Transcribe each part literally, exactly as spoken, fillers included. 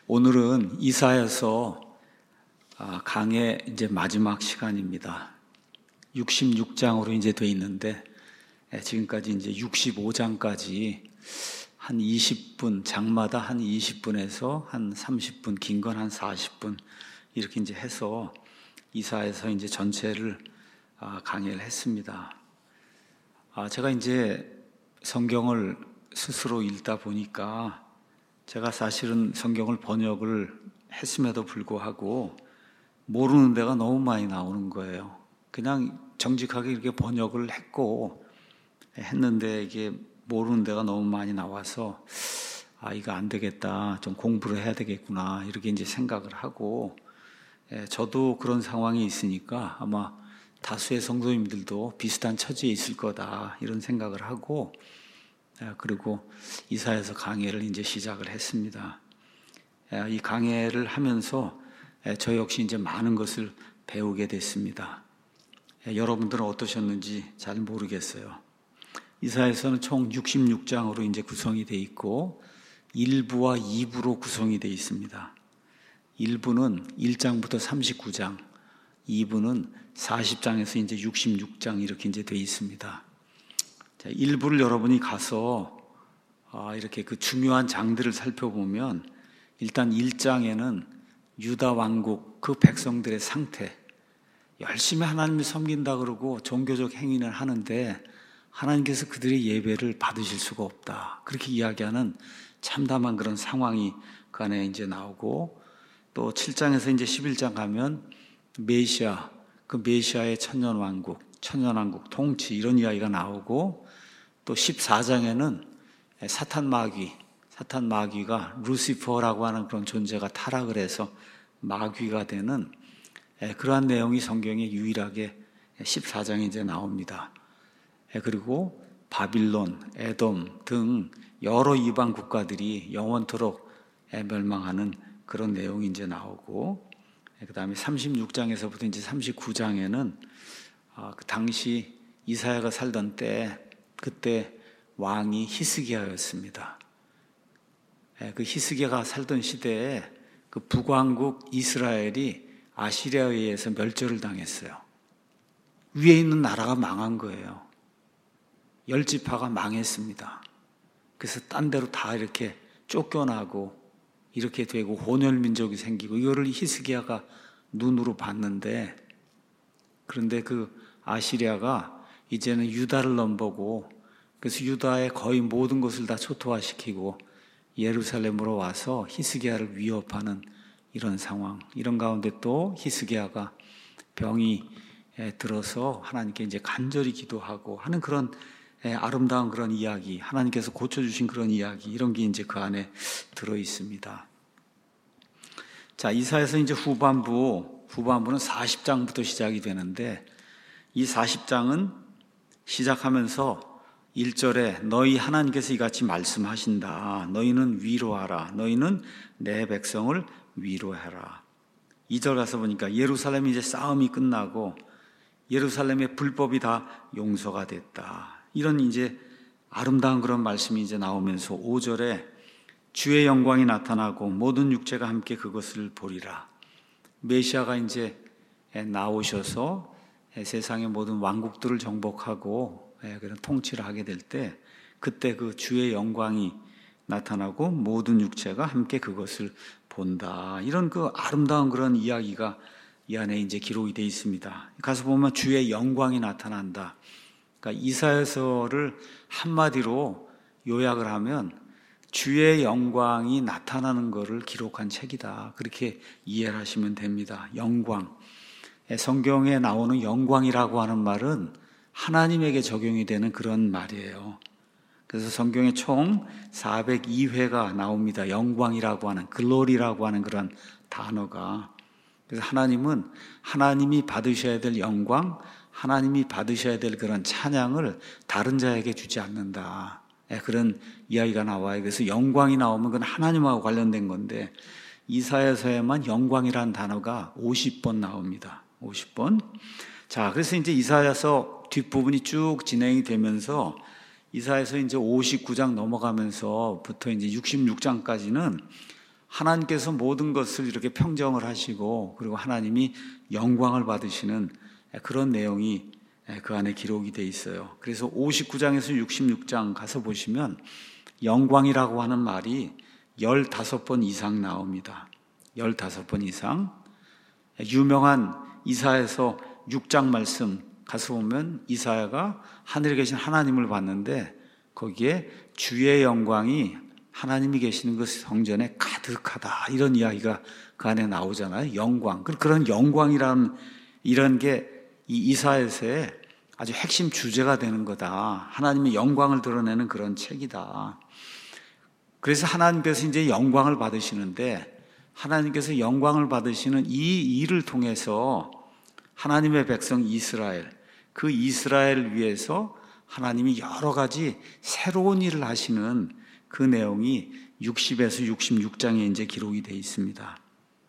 오늘은 이사야서 강의 이제 마지막 시간입니다. 육십육 장으로 이제 돼 있는데 지금까지 이제 육십오 장까지 한 이십 분, 장마다 한 이십 분에서 한 삼십 분, 긴 건 한 사십 분 이렇게 이제 해서 이사야서 이제 전체를 강의를 했습니다. 제가 이제 성경을 스스로 읽다 보니까 제가 사실은 성경을 번역을 했음에도 불구하고 모르는 데가 너무 많이 나오는 거예요. 그냥 정직하게 이렇게 번역을 했고 했는데 이게 모르는 데가 너무 많이 나와서 아 이거 안 되겠다, 좀 공부를 해야 되겠구나 이렇게 이제 생각을 하고, 예, 저도 그런 상황이 있으니까 아마 다수의 성도님들도 비슷한 처지에 있을 거다 이런 생각을 하고, 그리고 이사야서 강해를 이제 시작을 했습니다. 이 강해를 하면서 저 역시 이제 많은 것을 배우게 됐습니다. 여러분들은 어떠셨는지 잘 모르겠어요. 이사야서는 총 육십육 장으로 이제 구성이 되어 있고 일 부와 이 부로 구성이 되어 있습니다. 일 부는 일 장부터 삼십구 장, 이 부는 사십 장에서 이제 육십육 장 이렇게 이제 되어 있습니다. 자, 일 부를 여러분이 가서 아, 이렇게 그 중요한 장들을 살펴보면 일단 일 장에는 유다 왕국 그 백성들의 상태, 열심히 하나님을 섬긴다 그러고 종교적 행위를 하는데 하나님께서 그들의 예배를 받으실 수가 없다, 그렇게 이야기하는 참담한 그런 상황이 그 안에 이제 나오고, 또 칠 장에서 이제 십일 장 가면 메시아, 그 메시아의 천년 왕국, 천년 왕국 통치 이런 이야기가 나오고, 또 십사 장에는 사탄 마귀, 사탄 마귀가 루시퍼라고 하는 그런 존재가 타락을 해서 마귀가 되는 그러한 내용이 성경에 유일하게 십사 장에 이제 나옵니다. 그리고 바빌론, 에돔 등 여러 이방 국가들이 영원토록 멸망하는 그런 내용이 이제 나오고, 그 다음에 삼십육 장에서부터 이제 삼십구 장에는 그 당시 이사야가 살던 때 그때 왕이 히스기야였습니다. 그 히스기야가 살던 시대에 그 북왕국 이스라엘이 아시리아에 의해서 멸절을 당했어요. 위에 있는 나라가 망한 거예요. 열 지파가 망했습니다. 그래서 딴 데로 다 이렇게 쫓겨나고 이렇게 되고 혼혈민족이 생기고, 이거를 히스기야가 눈으로 봤는데, 그런데 그 아시리아가 이제는 유다를 넘보고, 그래서 유다의 거의 모든 것을 다 초토화시키고 예루살렘으로 와서 히스기야를 위협하는 이런 상황, 이런 가운데 또 히스기야가 병이 들어서 하나님께 이제 간절히 기도하고 하는 그런 아름다운 그런 이야기, 하나님께서 고쳐주신 그런 이야기, 이런 게 이제 그 안에 들어 있습니다. 자, 이사야서 이제 후반부, 후반부는 사십 장부터 시작이 되는데, 이 사십 장은 시작하면서 일 절에 너희 하나님께서 이같이 말씀하신다. 너희는 위로하라. 너희는 내 백성을 위로하라. 이 절 가서 보니까 예루살렘이 이제 싸움이 끝나고 예루살렘의 불법이 다 용서가 됐다, 이런 이제 아름다운 그런 말씀이 이제 나오면서 오 절에 주의 영광이 나타나고 모든 육체가 함께 그것을 보리라. 메시아가 이제 나오셔서 세상의 모든 왕국들을 정복하고 그런 통치를 하게 될 때, 그때 그 주의 영광이 나타나고 모든 육체가 함께 그것을 본다, 이런 그 아름다운 그런 이야기가 이 안에 이제 기록이 되어 있습니다. 가서 보면 주의 영광이 나타난다. 그러니까 이사야서를 한마디로 요약을 하면 주의 영광이 나타나는 것을 기록한 책이다, 그렇게 이해를 하시면 됩니다. 영광, 성경에 나오는 영광이라고 하는 말은 하나님에게 적용이 되는 그런 말이에요. 그래서 성경에 총 사백이 회가 나옵니다. 영광이라고 하는, 글로리라고 하는 그런 단어가. 그래서 하나님은 하나님이 받으셔야 될 영광, 하나님이 받으셔야 될 그런 찬양을 다른 자에게 주지 않는다, 그런 이야기가 나와요. 그래서 영광이 나오면 그건 하나님하고 관련된 건데, 이사야서에만 영광이라는 단어가 오십 번 나옵니다. 오십 번. 자, 그래서 이제 이사야서 뒷부분이 쭉 진행이 되면서 이사야서 이제 오십구 장 넘어가면서부터 이제 육십육 장까지는 하나님께서 모든 것을 이렇게 평정을 하시고 그리고 하나님이 영광을 받으시는 그런 내용이 그 안에 기록이 돼 있어요. 그래서 오십구 장에서 육십육 장 가서 보시면 영광이라고 하는 말이 열다섯 번 이상 나옵니다. 열다섯 번 이상. 유명한 이사야서 육 장 말씀 가서 보면 이사야가 하늘에 계신 하나님을 봤는데 거기에 주의 영광이 하나님이 계시는 그 성전에 가득하다, 이런 이야기가 그 안에 나오잖아요. 영광. 그런 영광이라는 이런 게 이 이사야서의 아주 핵심 주제가 되는 거다. 하나님의 영광을 드러내는 그런 책이다. 그래서 하나님께서 이제 영광을 받으시는데, 하나님께서 영광을 받으시는 이 일을 통해서 하나님의 백성 이스라엘, 그 이스라엘을 위해서 하나님이 여러 가지 새로운 일을 하시는 그 내용이 육십에서 육십육 장에 이제 기록이 되어 있습니다.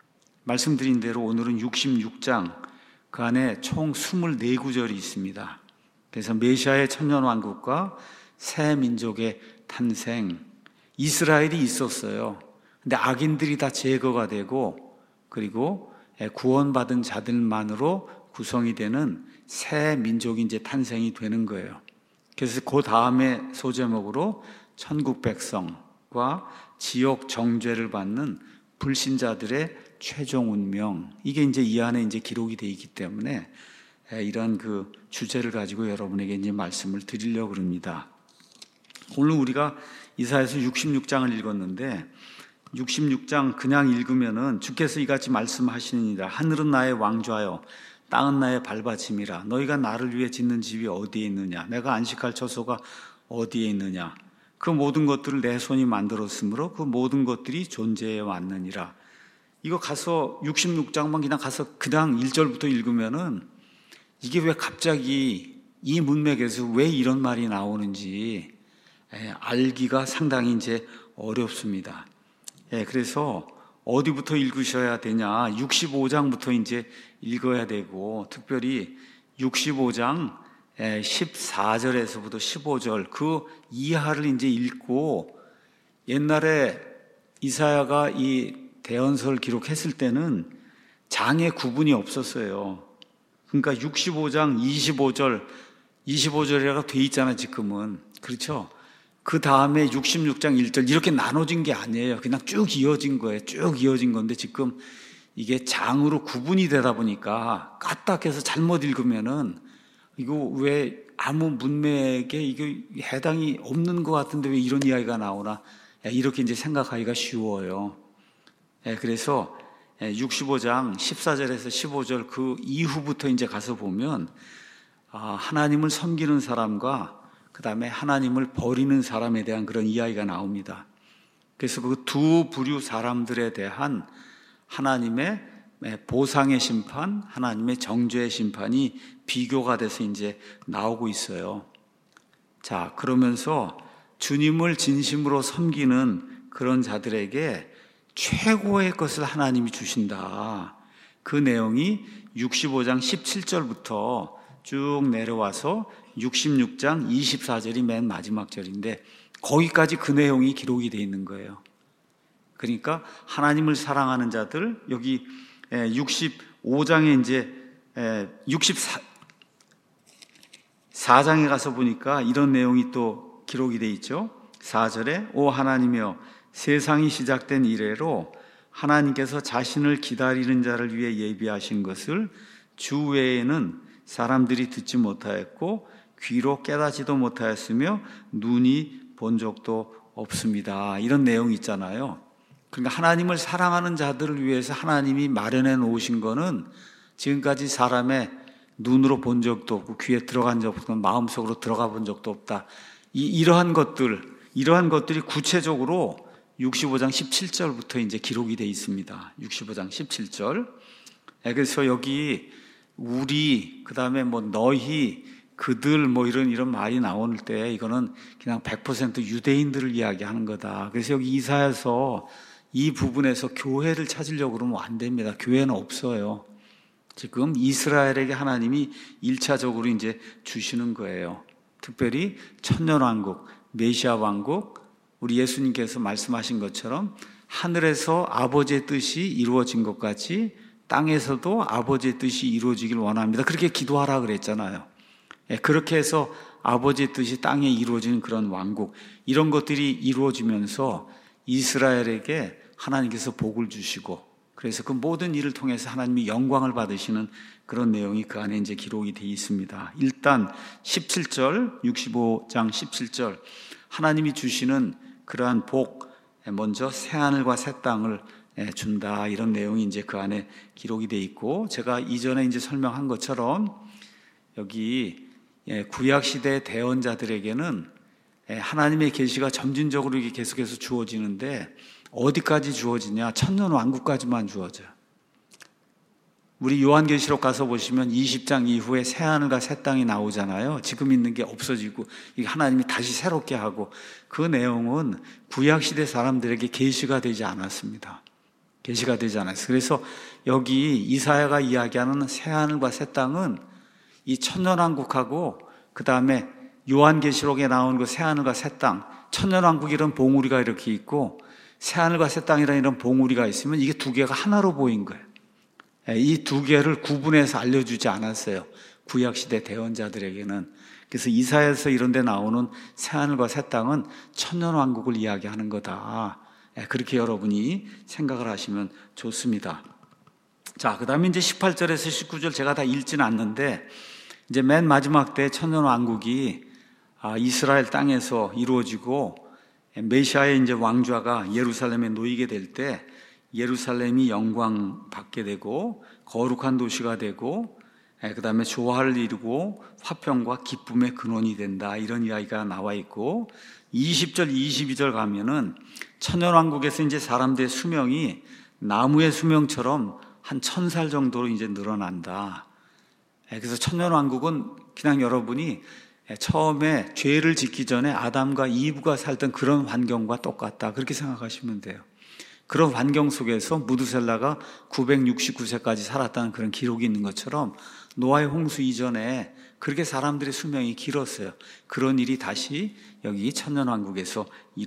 말씀드린 대로 오늘은 육십육 장, 그 안에 총 이십사 구절이 있습니다. 그래서 메시아의 천년왕국과 새 민족의 탄생, 이스라엘이 있었어요. 근데 악인들이 다 제거가 되고 그리고 구원받은 자들만으로 구성이 되는 새 민족이 이제 탄생이 되는 거예요. 그래서 그 다음에 소제목으로 천국 백성과 지옥 정죄를 받는 불신자들의 최종 운명, 이게 이제 이 안에 이제 기록이 되어 있기 때문에 이런 그 주제를 가지고 여러분에게 이제 말씀을 드리려고 합니다. 오늘 우리가 이사야서 육십육 장을 읽었는데, 육십육 장 그냥 읽으면은 주께서 이같이 말씀하시느니라. 하늘은 나의 왕좌요 땅은 나의 발받침이라. 너희가 나를 위해 짓는 집이 어디에 있느냐? 내가 안식할 처소가 어디에 있느냐? 그 모든 것들을 내 손이 만들었으므로 그 모든 것들이 존재해 왔느니라. 이거 가서 육십육 장만 그냥 가서 그냥 일 절부터 읽으면은 이게 왜 갑자기 이 문맥에서 왜 이런 말이 나오는지 알기가 상당히 이제 어렵습니다. 예, 그래서 어디부터 읽으셔야 되냐? 육십오 장부터 이제 읽어야 되고, 특별히 육십오 장 십사 절에서부터 십오 절 그 이하를 이제 읽고, 옛날에 이사야가 이 대언서를 기록했을 때는 장의 구분이 없었어요. 그러니까 육십오 장 이십오 절, 이십오 절이라고 돼 있잖아요, 지금은. 그렇죠? 그 다음에 육십육 장 일 절 이렇게 나눠진 게 아니에요. 그냥 쭉 이어진 거예요. 쭉 이어진 건데 지금 이게 장으로 구분이 되다 보니까 까딱해서 잘못 읽으면은 이거 왜 아무 문맥에 이게 해당이 없는 것 같은데 왜 이런 이야기가 나오나, 이렇게 이제 생각하기가 쉬워요. 그래서 육십오 장 십사 절에서 십오 절 그 이후부터 이제 가서 보면 하나님을 섬기는 사람과 그 다음에 하나님을 버리는 사람에 대한 그런 이야기가 나옵니다. 그래서 그 두 부류 사람들에 대한 하나님의 보상의 심판, 하나님의 정죄의 심판이 비교가 돼서 이제 나오고 있어요. 자, 그러면서 주님을 진심으로 섬기는 그런 자들에게 최고의 것을 하나님이 주신다. 그 내용이 육십오 장 십칠 절부터 쭉 내려와서 육십육 장 이십사 절이 맨 마지막 절인데 거기까지 그 내용이 기록이 되어 있는 거예요. 그러니까 하나님을 사랑하는 자들, 여기 육십오 장에 이제 육십사 장에 가서 보니까 이런 내용이 또 기록이 되어 있죠. 사 절에 오 하나님이여 세상이 시작된 이래로 하나님께서 자신을 기다리는 자를 위해 예비하신 것을 주 외에는 사람들이 듣지 못하였고 귀로 깨닫지도 못하였으며 눈이 본 적도 없습니다. 이런 내용이 있잖아요. 그러니까 하나님을 사랑하는 자들을 위해서 하나님이 마련해 놓으신 거는 지금까지 사람의 눈으로 본 적도 없고 귀에 들어간 적도 없고 마음속으로 들어가 본 적도 없다. 이, 이러한 것들, 이러한 것들이 구체적으로 육십오 장 십칠 절부터 이제 기록이 되어 있습니다. 육십오 장 십칠 절. 그래서 여기 우리, 그 다음에 뭐 너희, 그들 뭐 이런 이런 말이 나올 때 이거는 그냥 백 퍼센트 유대인들을 이야기하는 거다. 그래서 여기 이사야서 이 부분에서 교회를 찾으려고 그러면 안 됩니다. 교회는 없어요. 지금 이스라엘에게 하나님이 일차적으로 이제 주시는 거예요. 특별히 천년왕국, 메시아 왕국, 우리 예수님께서 말씀하신 것처럼 하늘에서 아버지의 뜻이 이루어진 것 같이 땅에서도 아버지의 뜻이 이루어지길 원합니다. 그렇게 기도하라 그랬잖아요. 그렇게 해서 아버지의 뜻이 땅에 이루어지는 그런 왕국, 이런 것들이 이루어지면서 이스라엘에게 하나님께서 복을 주시고, 그래서 그 모든 일을 통해서 하나님이 영광을 받으시는 그런 내용이 그 안에 이제 기록이 되어 있습니다. 일단 십칠 절, 육십오 장 십칠 절, 하나님이 주시는 그러한 복, 먼저 새하늘과 새 땅을 준다, 이런 내용이 이제 그 안에 기록이 되어 있고, 제가 이전에 이제 설명한 것처럼 여기 구약 시대 대언자들에게는 하나님의 계시가 점진적으로 이게 계속해서 주어지는데, 어디까지 주어지냐? 천년 왕국까지만 주어져요. 우리 요한계시록 가서 보시면 이십 장 이후에 새하늘과 새 땅이 나오잖아요. 지금 있는 게 없어지고 이게 하나님이 다시 새롭게 하고, 그 내용은 구약시대 사람들에게 계시가 되지 않았습니다. 계시가 되지 않았어요. 그래서 여기 이사야가 이야기하는 새하늘과 새 땅은 이 천년왕국하고, 그 다음에 요한계시록에 나온 그 새하늘과 새 땅, 천년왕국 이런 봉우리가 이렇게 있고 새하늘과 새 땅이라는 이런 봉우리가 있으면 이게 두 개가 하나로 보인 거예요. 이 두 개를 구분해서 알려주지 않았어요, 구약시대 대언자들에게는. 그래서 이사야에서 이런 데 나오는 새하늘과 새 땅은 천년왕국을 이야기하는 거다, 그렇게 여러분이 생각을 하시면 좋습니다. 자, 그 다음에 이제 십팔 절에서 십구 절 제가 다 읽지는 않는데, 이제 맨 마지막 때 천년왕국이 이스라엘 땅에서 이루어지고 메시아의 이제 왕좌가 예루살렘에 놓이게 될 때 예루살렘이 영광 받게 되고 거룩한 도시가 되고, 그 다음에 조화를 이루고 화평과 기쁨의 근원이 된다, 이런 이야기가 나와 있고, 이십 절 이십이 절 가면은 천년왕국에서 이제 사람들의 수명이 나무의 수명처럼 한 천 살 정도로 이제 늘어난다. 그래서 천년왕국은 그냥 여러분이 처음에 죄를 짓기 전에 아담과 이브가 살던 그런 환경과 똑같다, 그렇게 생각하시면 돼요. 그런 환경 속에서 무드셀라가 구백육십구 세까지 살았다는 그런 기록이 있는 것처럼 노아의 홍수 이전에 그렇게 사람들의 수명이 길었어요. 그런 일이 다시 여기 천년왕국에서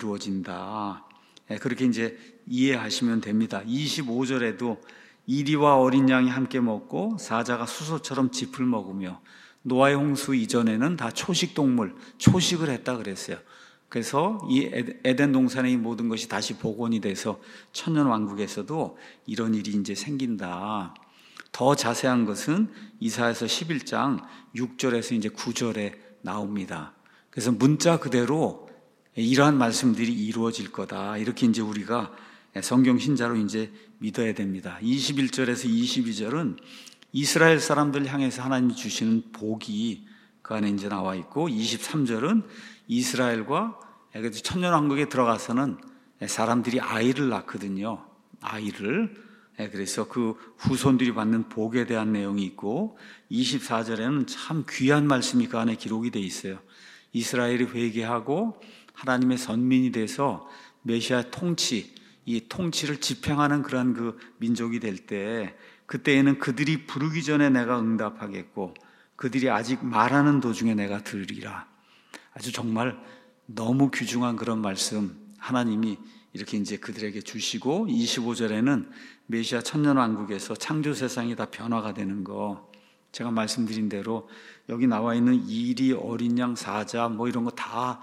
이루어진다, 그렇게 이제 이해하시면 됩니다. 이십오 절에도 이리와 어린 양이 함께 먹고 사자가 수소처럼 짚을 먹으며, 노아의 홍수 이전에는 다 초식 동물, 초식을 했다 그랬어요. 그래서 이 에덴 동산의 이 모든 것이 다시 복원이 돼서 천년왕국에서도 이런 일이 이제 생긴다. 더 자세한 것은 이사야서 십일 장 육 절에서 이제 구 절에 나옵니다. 그래서 문자 그대로 이러한 말씀들이 이루어질 거다, 이렇게 이제 우리가 성경 신자로 이제 믿어야 됩니다. 이십일 절에서 이십이 절은 이스라엘 사람들 향해서 하나님이 주시는 복이 그 안에 이제 나와 있고, 이십삼 절은 이스라엘과 천년왕국에 들어가서는 사람들이 아이를 낳거든요. 아이를. 그래서 그 후손들이 받는 복에 대한 내용이 있고, 이십사 절에는 참 귀한 말씀이 그 안에 기록이 되어 있어요. 이스라엘이 회개하고 하나님의 선민이 돼서 메시아 통치, 이 통치를 집행하는 그런 그 민족이 될 때, 그때에는 그들이 부르기 전에 내가 응답하겠고 그들이 아직 말하는 도중에 내가 들으리라. 아주 정말 너무 귀중한 그런 말씀 하나님이 이렇게 이제 그들에게 주시고, 이십오 절에는 메시아 천년왕국에서 창조 세상이 다 변화가 되는 거, 제가 말씀드린 대로 여기 나와 있는 이리, 어린 양, 사자 뭐 이런 거 다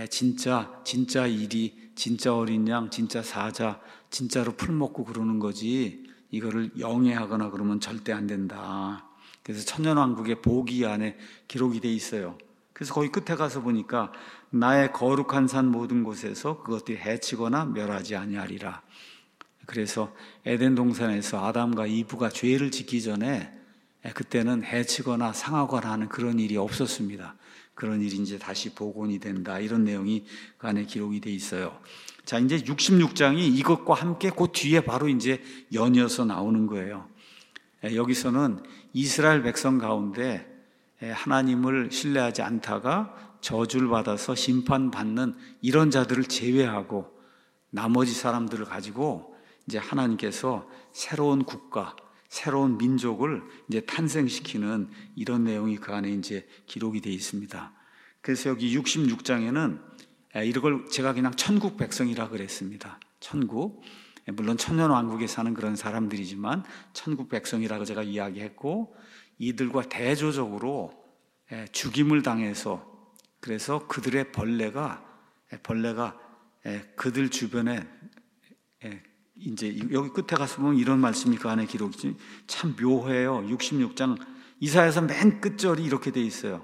진짜 진짜 이리, 진짜 어린 양, 진짜 사자, 진짜로 풀 먹고 그러는 거지, 이거를 영해하거나 그러면 절대 안 된다. 그래서 천년왕국의 복이 안에 기록이 돼 있어요. 그래서 거기 끝에 가서 보니까 나의 거룩한 산 모든 곳에서 그것들이 해치거나 멸하지 아니하리라. 그래서 에덴 동산에서 아담과 이브가 죄를 짓기 전에 그때는 해치거나 상하거나 하는 그런 일이 없었습니다. 그런 일이 이제 다시 복원이 된다, 이런 내용이 그 안에 기록이 돼 있어요. 자, 이제 육십육 장이 이것과 함께 그 뒤에 바로 이제 연이어서 나오는 거예요. 여기서는 이스라엘 백성 가운데 하나님을 신뢰하지 않다가 저주를 받아서 심판받는 이런 자들을 제외하고 나머지 사람들을 가지고 이제 하나님께서 새로운 국가, 새로운 민족을 이제 탄생시키는 이런 내용이 그 안에 이제 기록이 되어 있습니다. 그래서 여기 육십육 장에는 이걸 제가 그냥 천국 백성이라 그랬습니다. 천국. 물론 천년왕국에 사는 그런 사람들이지만 천국 백성이라고 제가 이야기했고, 이들과 대조적으로 죽임을 당해서, 그래서 그들의 벌레가 벌레가 그들 주변에, 이제 여기 끝에 가서 보면 이런 말씀이 그 안에 기록이 참 묘해요. 육십육 장 이사야서 맨 끝절이 이렇게 돼 있어요.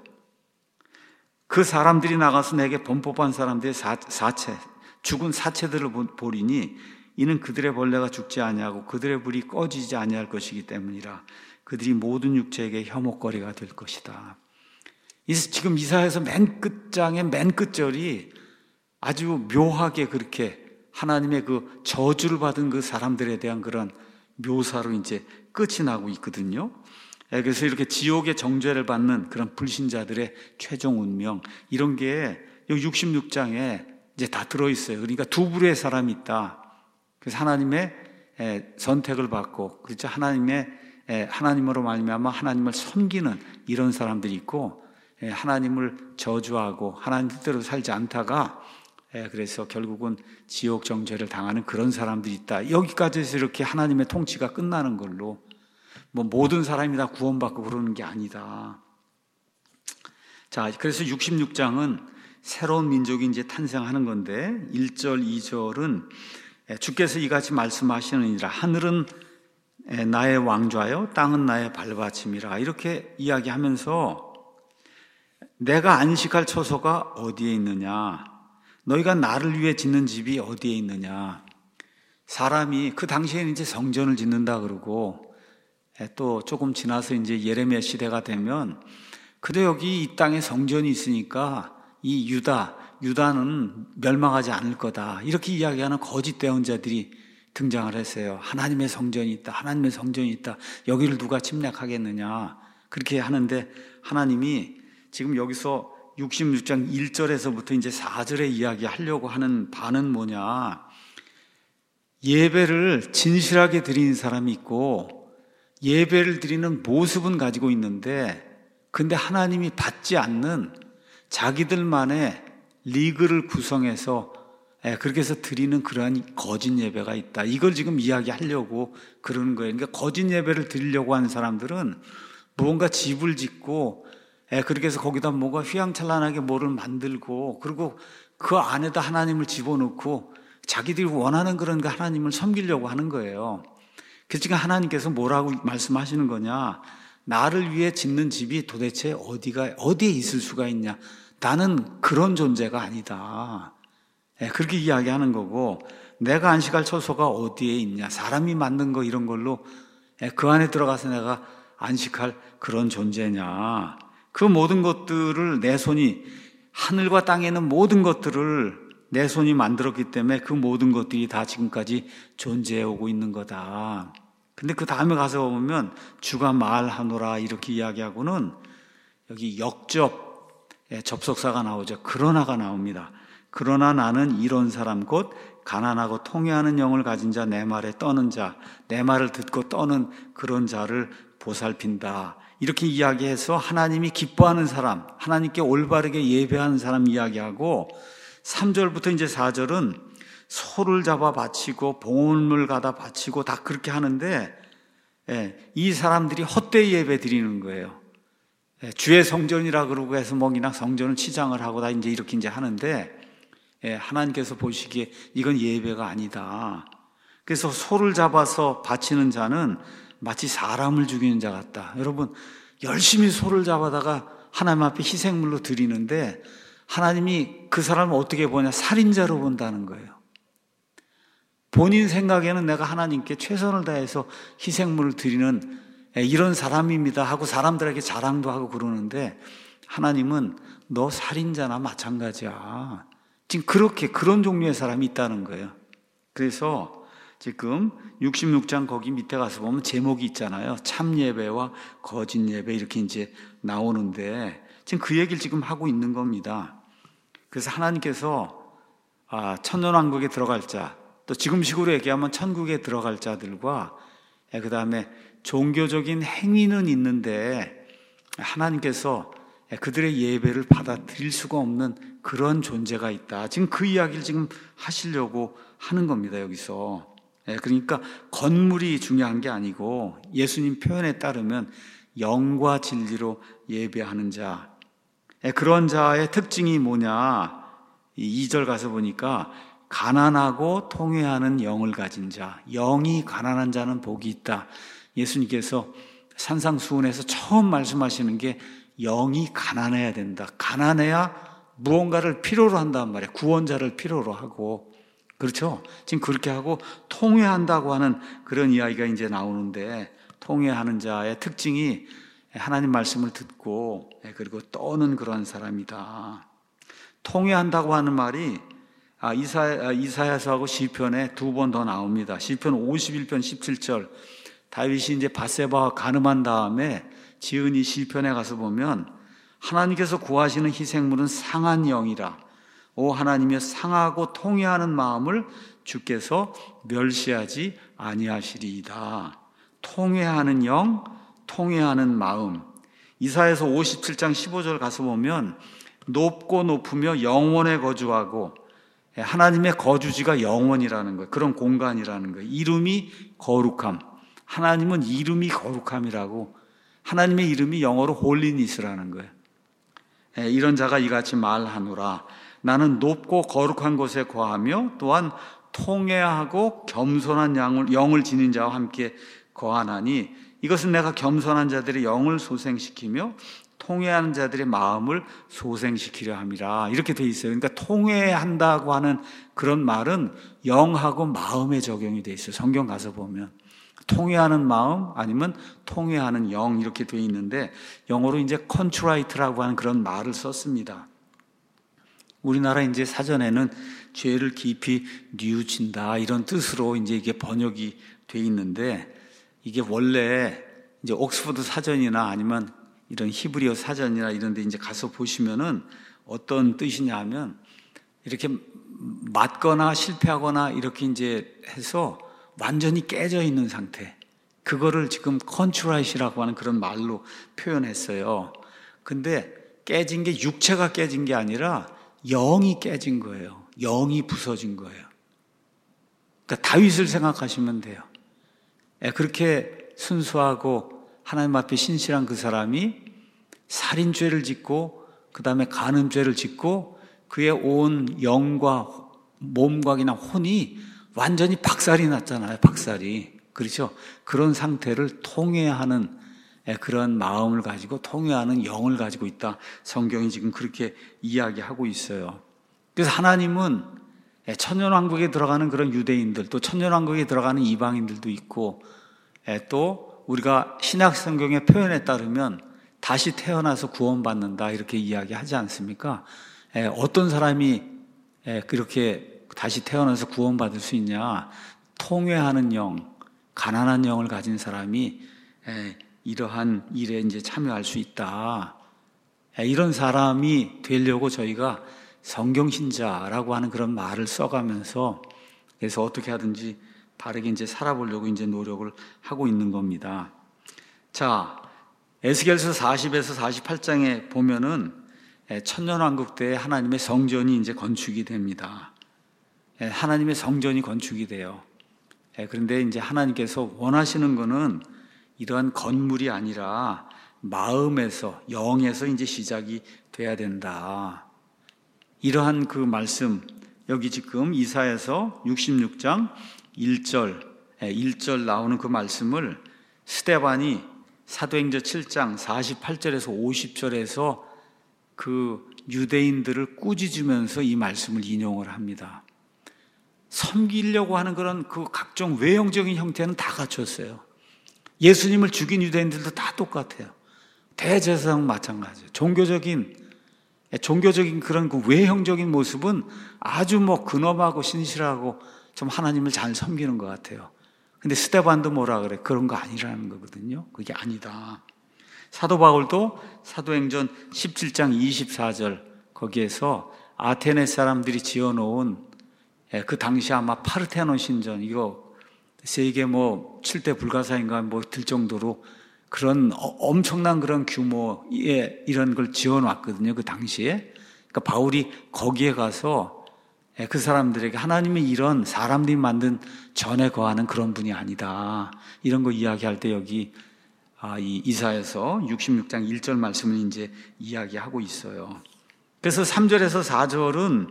그 사람들이 나가서 내게 범법한 사람들의 사, 사체 죽은 사체들을 보리니 이는 그들의 벌레가 죽지 아니하고 그들의 불이 꺼지지 아니할 것이기 때문이라. 그들이 모든 육체에게 혐오거리가 될 것이다. 지금 이사야서 맨 끝장의 맨 끝절이 아주 묘하게 그렇게 하나님의 그 저주를 받은 그 사람들에 대한 그런 묘사로 이제 끝이 나고 있거든요. 그래서 이렇게 지옥의 정죄를 받는 그런 불신자들의 최종 운명, 이런 게 육십육 장에 이제 다 들어있어요. 그러니까 두 부류의 사람이 있다. 그래서 하나님의 선택을 받고, 그렇죠, 하나님의 하나님으로 말미암아 하나님을 섬기는 이런 사람들이 있고, 하나님을 저주하고 하나님 뜻대로 살지 않다가 그래서 결국은 지옥 정죄를 당하는 그런 사람들이 있다. 여기까지 해서 이렇게 하나님의 통치가 끝나는 걸로, 뭐 모든 사람이 다 구원받고 그러는 게 아니다. 자, 그래서 육십육 장은 새로운 민족이 이제 탄생하는 건데, 일 절, 이 절은 주께서 이같이 말씀하시느니라. 하늘은 나의 왕좌요, 땅은 나의 발받침이라. 이렇게 이야기하면서 내가 안식할 처소가 어디에 있느냐, 너희가 나를 위해 짓는 집이 어디에 있느냐. 사람이 그 당시에는 이제 성전을 짓는다 그러고, 또 조금 지나서 이제 예레미야 시대가 되면 그래 여기 이 땅에 성전이 있으니까 이 유다, 유다는 멸망하지 않을 거다, 이렇게 이야기하는 거짓 대언자들이 등장을 했어요. 하나님의 성전이 있다, 하나님의 성전이 있다, 여기를 누가 침략하겠느냐, 그렇게 하는데 하나님이 지금 여기서 육십육 장 일 절에서부터 이제 사 절에 이야기하려고 하는 바는 뭐냐, 예배를 진실하게 드리는 사람이 있고 예배를 드리는 모습은 가지고 있는데, 근데 하나님이 받지 않는 자기들만의 리그를 구성해서 그렇게 해서 드리는 그러한 거짓 예배가 있다. 이걸 지금 이야기하려고 그러는 거예요. 그러니까 거짓 예배를 드리려고 하는 사람들은 무언가 집을 짓고 그렇게 해서 거기다 뭐가 휘황찬란하게 뭐를 만들고, 그리고 그 안에다 하나님을 집어넣고 자기들이 원하는 그런 그 하나님을 섬기려고 하는 거예요. 그래서 지금 하나님께서 뭐라고 말씀하시는 거냐, 나를 위해 짓는 집이 도대체 어디가, 어디에 있을 수가 있냐, 나는 그런 존재가 아니다, 그렇게 이야기하는 거고, 내가 안식할 처소가 어디에 있냐, 사람이 만든 거 이런 걸로 그 안에 들어가서 내가 안식할 그런 존재냐. 그 모든 것들을 내 손이, 하늘과 땅에 있는 모든 것들을 내 손이 만들었기 때문에 그 모든 것들이 다 지금까지 존재해 오고 있는 거다. 근데 그 다음에 가서 보면 주가 말하노라 이렇게 이야기하고는 여기 역접, 접속사가 나오죠. 그러나가 나옵니다. 그러나 나는 이런 사람, 곧 가난하고 통회하는 영을 가진 자, 내 말에 떠는 자, 내 말을 듣고 떠는 그런 자를 보살핀다. 이렇게 이야기해서 하나님이 기뻐하는 사람, 하나님께 올바르게 예배하는 사람 이야기하고, 삼 절부터 이제 사 절은 소를 잡아 바치고 봉헌물 가다 바치고 다 그렇게 하는데, 예, 이 사람들이 헛되이 예배 드리는 거예요. 예, 주의 성전이라 그러고 해서 뭐 그냥 성전을 치장을 하고 다 이제 이렇게 이제 하는데, 예, 하나님께서 보시기에 이건 예배가 아니다. 그래서 소를 잡아서 바치는 자는 마치 사람을 죽이는 자 같다. 여러분, 열심히 소를 잡아다가 하나님 앞에 희생물로 드리는데 하나님이 그 사람을 어떻게 보냐, 살인자로 본다는 거예요. 본인 생각에는 내가 하나님께 최선을 다해서 희생물을 드리는 이런 사람입니다 하고 사람들에게 자랑도 하고 그러는데, 하나님은 너 살인자나 마찬가지야. 지금 그렇게 그런 종류의 사람이 있다는 거예요. 그래서 지금 육십육 장 거기 밑에 가서 보면 제목이 있잖아요. 참 예배와 거짓 예배 이렇게 이제 나오는데, 지금 그 얘기를 지금 하고 있는 겁니다. 그래서 하나님께서 아, 천년왕국에 들어갈 자, 또 지금식으로 얘기하면 천국에 들어갈 자들과 그 다음에 종교적인 행위는 있는데 하나님께서 그들의 예배를 받아들일 수가 없는 그런 존재가 있다. 지금 그 이야기를 지금 하시려고 하는 겁니다, 여기서. 예, 그러니까 건물이 중요한 게 아니고 예수님 표현에 따르면 영과 진리로 예배하는 자. 예, 그런 자의 특징이 뭐냐? 이 절 가서 보니까 가난하고 통회하는 영을 가진 자. 영이 가난한 자는 복이 있다. 예수님께서 산상수훈에서 처음 말씀하시는 게 영이 가난해야 된다. 가난해야 무언가를 필요로 한단 말이에요. 구원자를 필요로 하고. 그렇죠? 지금 그렇게 하고 통회한다고 하는 그런 이야기가 이제 나오는데, 통회하는 자의 특징이 하나님 말씀을 듣고 그리고 떠는 그러한 사람이다. 통회한다고 하는 말이 이사야, 이사야서하고 시편에 두 번 더 나옵니다. 시편 오십일 편 십칠 절, 다윗이 이제 밧세바와 간음한 다음에 지은 이 시편에 가서 보면 하나님께서 구하시는 희생물은 상한 영이라. 오 하나님이여, 상하고 통회하는 마음을 주께서 멸시하지 아니하시리이다. 통회하는 영, 통회하는 마음. 이사야서 오십칠 장 십오 절 가서 보면 높고 높으며 영원에 거주하고, 하나님의 거주지가 영원이라는 거예요. 그런 공간이라는 거예요. 이름이 거룩함. 하나님은 이름이 거룩함이라고, 하나님의 이름이 영어로 홀리니스라는 거예요. 이런 자가 이같이 말하노라. 나는 높고 거룩한 곳에 거하며 또한 통회하고 겸손한 영을, 영을 지닌 자와 함께 거하나니, 이것은 내가 겸손한 자들의 영을 소생시키며 통회하는 자들의 마음을 소생시키려 함이라. 이렇게 돼 있어요. 그러니까 통회한다고 하는 그런 말은 영하고 마음에 적용이 돼 있어요. 성경 가서 보면 통회하는 마음 아니면 통회하는 영 이렇게 돼 있는데, 영어로 이제 contrite라고 하는 그런 말을 썼습니다. 우리나라 이제 사전에는 죄를 깊이 뉘우친다 이런 뜻으로 이제 이게 번역이 돼 있는데, 이게 원래 이제 옥스퍼드 사전이나 아니면 이런 히브리어 사전이나 이런 데 이제 가서 보시면은 어떤 뜻이냐면, 이렇게 맞거나 실패하거나 이렇게 이제 해서 완전히 깨져 있는 상태. 그거를 지금 컨트라이시라고 하는 그런 말로 표현했어요. 근데 깨진 게 육체가 깨진 게 아니라 영이 깨진 거예요. 영이 부서진 거예요. 그러니까 다윗을 생각하시면 돼요. 그렇게 순수하고 하나님 앞에 신실한 그 사람이 살인죄를 짓고 그 다음에 간음죄를 짓고 그의 온 영과 몸과 그냥 혼이 완전히 박살이 났잖아요. 박살이. 그렇죠? 그런 상태를 통회하는 그런 마음을 가지고 통회하는 영을 가지고 있다. 성경이 지금 그렇게 이야기하고 있어요. 그래서 하나님은 천년왕국에 들어가는 그런 유대인들, 또 천년왕국에 들어가는 이방인들도 있고, 또 우리가 신약 성경의 표현에 따르면 다시 태어나서 구원받는다 이렇게 이야기하지 않습니까? 어떤 사람이 그렇게 다시 태어나서 구원받을 수 있냐? 통회하는 영, 가난한 영을 가진 사람이 이러한 일에 이제 참여할 수 있다. 이런 사람이 되려고 저희가 성경신자라고 하는 그런 말을 써가면서, 그래서 어떻게 하든지 바르게 이제 살아보려고 이제 노력을 하고 있는 겁니다. 자, 에스겔서 사십에서 사십팔 장에 보면은 천년왕국 때 하나님의 성전이 이제 건축이 됩니다. 하나님의 성전이 건축이 돼요. 그런데 이제 하나님께서 원하시는 거는 이러한 건물이 아니라 마음에서, 영에서 이제 시작이 돼야 된다. 이러한 그 말씀, 여기 지금 이사야서 육십육 장 일 절, 일 절 나오는 그 말씀을 스데반이 사도행전 칠 장 사십팔 절에서 오십 절에서 그 유대인들을 꾸짖으면서 이 말씀을 인용을 합니다. 섬기려고 하는 그런 그 각종 외형적인 형태는 다 갖췄어요. 예수님을 죽인 유대인들도 다 똑같아요. 대제사장 마찬가지예요. 종교적인 종교적인 그런 그 외형적인 모습은 아주 뭐 근엄하고 신실하고 좀 하나님을 잘 섬기는 것 같아요. 근데 스데반도 뭐라 그래? 그런 거 아니라는 거거든요. 그게 아니다. 사도 바울도 사도행전 십칠 장 이십사 절 거기에서 아테네 사람들이 지어놓은 그 당시 아마 파르테논 신전, 이거 세계 뭐 칠 대 불가사인가 뭐 들 정도로 그런 엄청난 그런 규모의 이런 걸 지어놨거든요. 그 당시에. 그러니까 바울이 거기에 가서 예, 그 사람들에게 하나님이 이런 사람들이 만든 전에 거하는 그런 분이 아니다. 이런 거 이야기할 때 여기 아, 이 이사야서 육십육 장 일 절 말씀을 이제 이야기하고 있어요. 그래서 삼 절에서 사 절은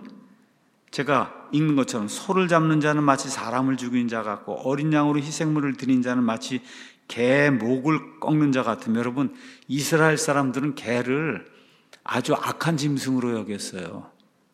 제가 읽는 것처럼 소를 잡는 자는 마치 사람을 죽이는 자 같고 어린 양으로 희생물을 드린 자는 마치 개 목을 꺾는 자 같으며, 여러분 이스라엘 사람들은 개를 아주 악한 짐승으로 여겼어요.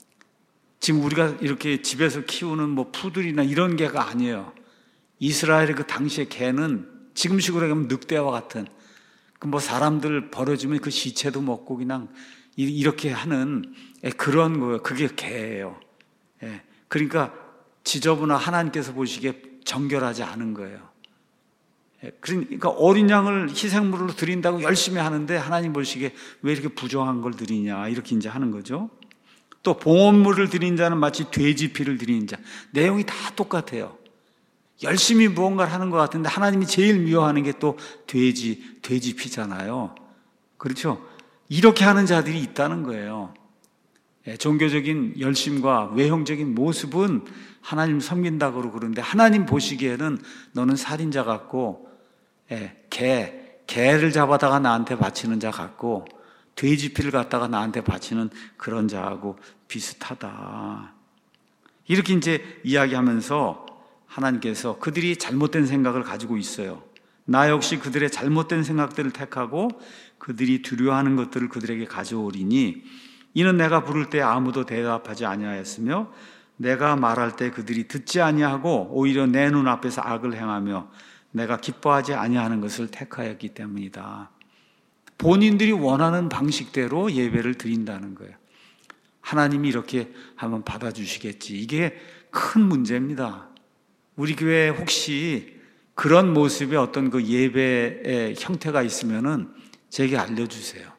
지금 우리가 이렇게 집에서 키우는 뭐 푸들이나 이런 개가 아니에요. 이스라엘의 그 당시의 개는 지금식으로 하면 늑대와 같은, 그 뭐 사람들 버려지면 그 시체도 먹고 그냥 이렇게 하는 그런 거예요. 그게 개예요. 예. 그러니까 지저분한 하나님께서 보시기에 정결하지 않은 거예요. 예. 그러니까 어린 양을 희생물로 드린다고 열심히 하는데 하나님 보시기에 왜 이렇게 부정한 걸 드리냐, 이렇게 이제 하는 거죠. 또 봉헌물을 드린 자는 마치 돼지 피를 드리는 자. 내용이 다 똑같아요. 열심히 무언가를 하는 것 같은데 하나님이 제일 미워하는 게 또 돼지, 돼지 피잖아요. 그렇죠? 이렇게 하는 자들이 있다는 거예요. 예, 종교적인 열심과 외형적인 모습은 하나님 섬긴다고 그러는데 하나님 보시기에는 너는 살인자 같고, 예, 개, 개를 잡아다가 나한테 바치는 자 같고 돼지 피를 갖다가 나한테 바치는 그런 자하고 비슷하다. 이렇게 이제 이야기하면서 하나님께서 그들이 잘못된 생각을 가지고 있어요. 나 역시 그들의 잘못된 생각들을 택하고 그들이 두려워하는 것들을 그들에게 가져오리니 이는 내가 부를 때 아무도 대답하지 아니하였으며 내가 말할 때 그들이 듣지 아니하고 오히려 내 눈앞에서 악을 행하며 내가 기뻐하지 아니하는 것을 택하였기 때문이다. 본인들이 원하는 방식대로 예배를 드린다는 거예요. 하나님이 이렇게 하면 받아주시겠지. 이게 큰 문제입니다. 우리 교회에 혹시 그런 모습의 어떤 그 예배의 형태가 있으면은 제게 알려주세요.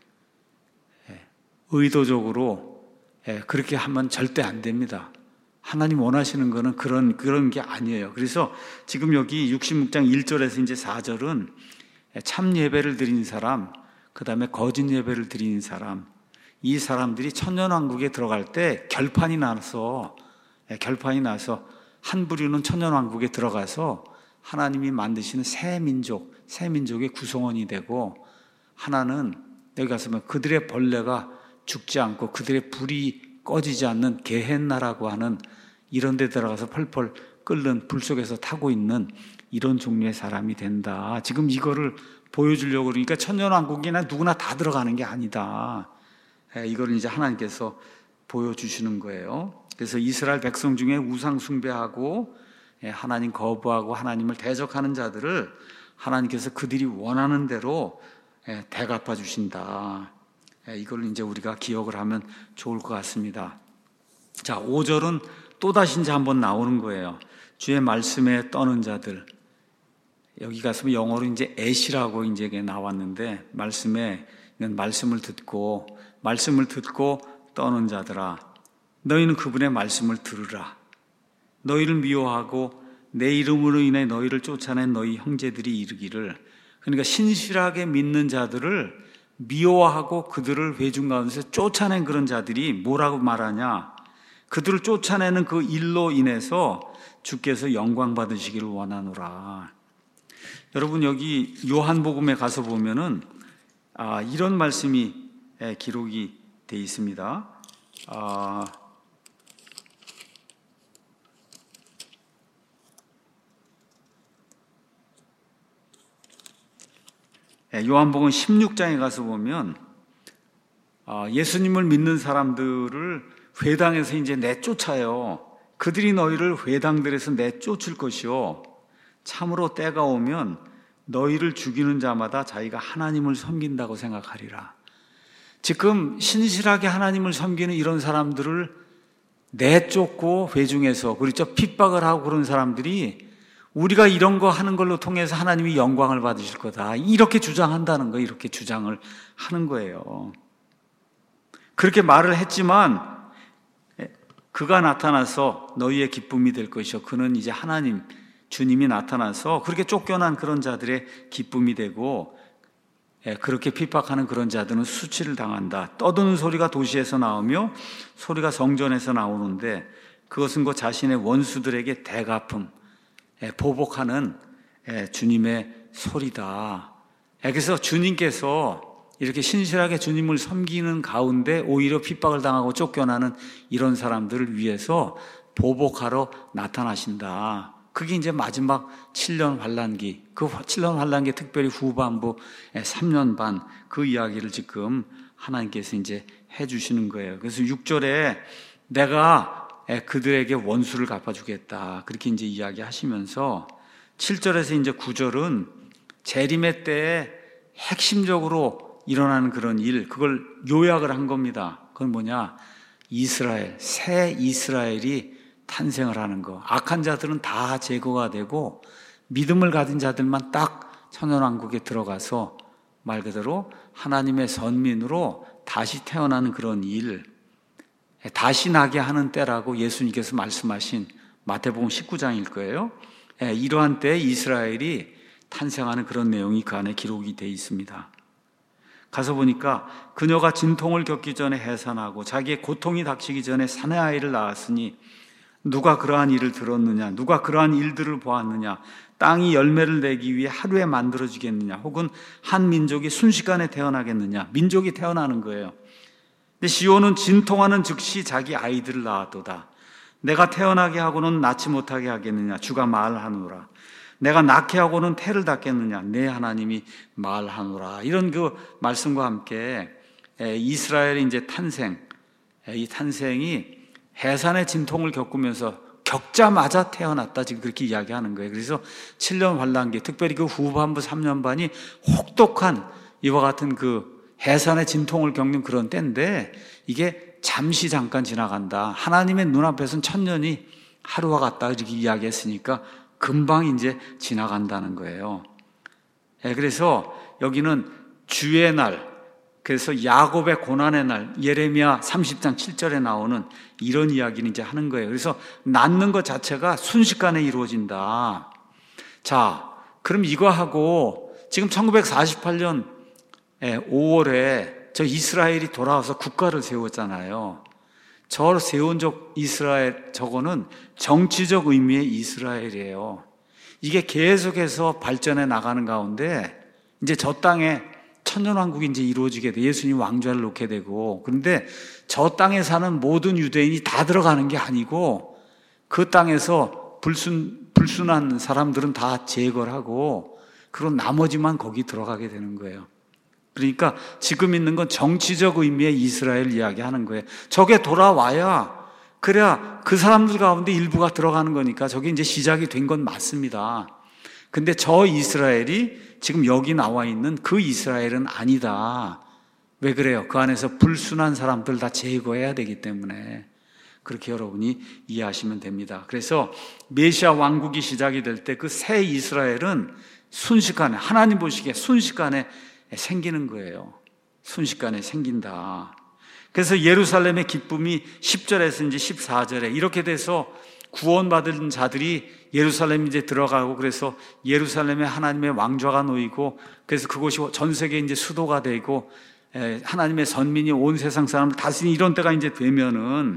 의도적으로 그렇게 하면 절대 안 됩니다. 하나님 원하시는 거는 그런, 그런 게 아니에요. 그래서 지금 여기 육십육 장 일 절에서 이제 사 절은 참 예배를 드리는 사람, 그 다음에 거짓 예배를 드리는 사람, 이 사람들이 천년왕국에 들어갈 때 결판이 나서, 결판이 나서 한 부류는 천년왕국에 들어가서 하나님이 만드시는 새 민족, 새 민족의 구성원이 되고, 하나는 여기 가서 그들의 벌레가 죽지 않고 그들의 불이 꺼지지 않는 게헨나라고 하는 이런 데 들어가서 펄펄 끓는 불 속에서 타고 있는 이런 종류의 사람이 된다. 지금 이거를 보여주려고 그러니까 천년왕국이나 누구나 다 들어가는 게 아니다. 이걸 이제 하나님께서 보여주시는 거예요. 그래서 이스라엘 백성 중에 우상 숭배하고 하나님 거부하고 하나님을 대적하는 자들을 하나님께서 그들이 원하는 대로 대갚아 주신다. 이걸 이제 우리가 기억을 하면 좋을 것 같습니다. 자, 오 절은 또다시 이제 한번 나오는 거예요. 주의 말씀에 떠는 자들. 여기 가서 영어로 이제 애시라고 이제 나왔는데, 말씀에, 말씀을 듣고, 말씀을 듣고 떠는 자들아, 너희는 그분의 말씀을 들으라. 너희를 미워하고 내 이름으로 인해 너희를 쫓아낸 너희 형제들이 이르기를, 그러니까 신실하게 믿는 자들을 미워하고 그들을 회중 가운데서 쫓아낸 그런 자들이 뭐라고 말하냐? 그들을 쫓아내는 그 일로 인해서 주께서 영광 받으시기를 원하노라. 여러분, 여기 요한복음에 가서 보면은 아, 이런 말씀이 기록이 되어 있습니다. 아, 요한복음 십육 장에 가서 보면 예수님을 믿는 사람들을 회당에서 이제 내쫓아요. 그들이 너희를 회당들에서 내쫓을 것이요, 참으로 때가 오면 너희를 죽이는 자마다 자기가 하나님을 섬긴다고 생각하리라. 지금 신실하게 하나님을 섬기는 이런 사람들을 내쫓고 회중에서, 그렇죠, 핍박을 하고 그런 사람들이 우리가 이런 거 하는 걸로 통해서 하나님이 영광을 받으실 거다, 이렇게 주장한다는 거예요. 이렇게 주장을 하는 거예요. 그렇게 말을 했지만 그가 나타나서 너희의 기쁨이 될 것이요, 그는 이제 하나님, 주님이 나타나서 그렇게 쫓겨난 그런 자들의 기쁨이 되고, 그렇게 핍박하는 그런 자들은 수치를 당한다. 떠드는 소리가 도시에서 나오며 소리가 성전에서 나오는데 그것은 그 자신의 원수들에게 대갚음, 보복하는 주님의 소리다. 그래서 주님께서 이렇게 신실하게 주님을 섬기는 가운데 오히려 핍박을 당하고 쫓겨나는 이런 사람들을 위해서 보복하러 나타나신다. 그게 이제 마지막 칠 년 환란기, 그 칠 년 환란기 특별히 후반부 삼 년 반 그 이야기를 지금 하나님께서 이제 해주시는 거예요. 그래서 육 절에 내가 그들에게 원수를 갚아주겠다. 그렇게 이제 이야기하시면서 칠 절에서 이제 구 절은 재림의 때에 핵심적으로 일어나는 그런 일, 그걸 요약을 한 겁니다. 그건 뭐냐? 이스라엘, 새 이스라엘이 탄생을 하는 거. 악한 자들은 다 제거가 되고 믿음을 가진 자들만 딱 천연왕국에 들어가서 말 그대로 하나님의 선민으로 다시 태어나는 그런 일, 다시 나게 하는 때라고 예수님께서 말씀하신 마태복음 십구 장일 거예요. 이러한 때에 이스라엘이 탄생하는 그런 내용이 그 안에 기록이 되어 있습니다. 가서 보니까 그녀가 진통을 겪기 전에 해산하고 자기의 고통이 닥치기 전에 사내 아이를 낳았으니 누가 그러한 일을 들었느냐, 누가 그러한 일들을 보았느냐, 땅이 열매를 내기 위해 하루에 만들어지겠느냐, 혹은 한 민족이 순식간에 태어나겠느냐. 민족이 태어나는 거예요. 근데 시온은 진통하는 즉시 자기 아이들을 낳았도다. 내가 태어나게 하고는 낳지 못하게 하겠느냐, 주가 말하노라. 내가 낳게 하고는 태를 닫겠느냐, 내 하나님이 말하노라. 이런 그 말씀과 함께 이스라엘의 이제 탄생, 이 탄생이 해산의 진통을 겪으면서 겪자마자 태어났다, 지금 그렇게 이야기하는 거예요. 그래서 칠 년 환란기, 특별히 그 후반부 삼 년 반이 혹독한 이와 같은 그 해산의 진통을 겪는 그런 때인데 이게 잠시 잠깐 지나간다. 하나님의 눈앞에서는 천년이 하루와 같다, 이렇게 이야기했으니까 금방 이제 지나간다는 거예요. 그래서 여기는 주의 날, 그래서 야곱의 고난의 날, 예레미야 삼십 장 칠 절에 나오는 이런 이야기를 이제 하는 거예요. 그래서 낳는 것 자체가 순식간에 이루어진다. 자, 그럼 이거 하고 지금 천구백사십팔 년 오월에 저 이스라엘이 돌아와서 국가를 세웠잖아요. 저 세운 적 이스라엘, 저거는 정치적 의미의 이스라엘이에요. 이게 계속해서 발전해 나가는 가운데 이제 저 땅에 천년왕국이 이제 이루어지게 돼. 예수님 왕좌를 놓게 되고. 그런데 저 땅에 사는 모든 유대인이 다 들어가는 게 아니고 그 땅에서 불순, 불순한 사람들은 다 제거를 하고 그런 나머지만 거기 들어가게 되는 거예요. 그러니까 지금 있는 건 정치적 의미의 이스라엘 이야기하는 거예요. 저게 돌아와야 그래야 그 사람들 가운데 일부가 들어가는 거니까 저게 이제 시작이 된 건 맞습니다. 근데 저 이스라엘이 지금 여기 나와 있는 그 이스라엘은 아니다. 왜 그래요? 그 안에서 불순한 사람들 다 제거해야 되기 때문에 그렇게 여러분이 이해하시면 됩니다. 그래서 메시아 왕국이 시작이 될 때 그 새 이스라엘은 순식간에, 하나님 보시기에 순식간에 생기는 거예요. 순식간에 생긴다. 그래서 예루살렘의 기쁨이 십 절에서 이제 십사 절에 이렇게 돼서 구원받은 자들이 예루살렘 이제 들어가고 그래서 예루살렘에 하나님의 왕좌가 놓이고 그래서 그곳이 전 세계 이제 수도가 되고 하나님의 선민이 온 세상 사람을 다스리는 이런 때가 이제 되면은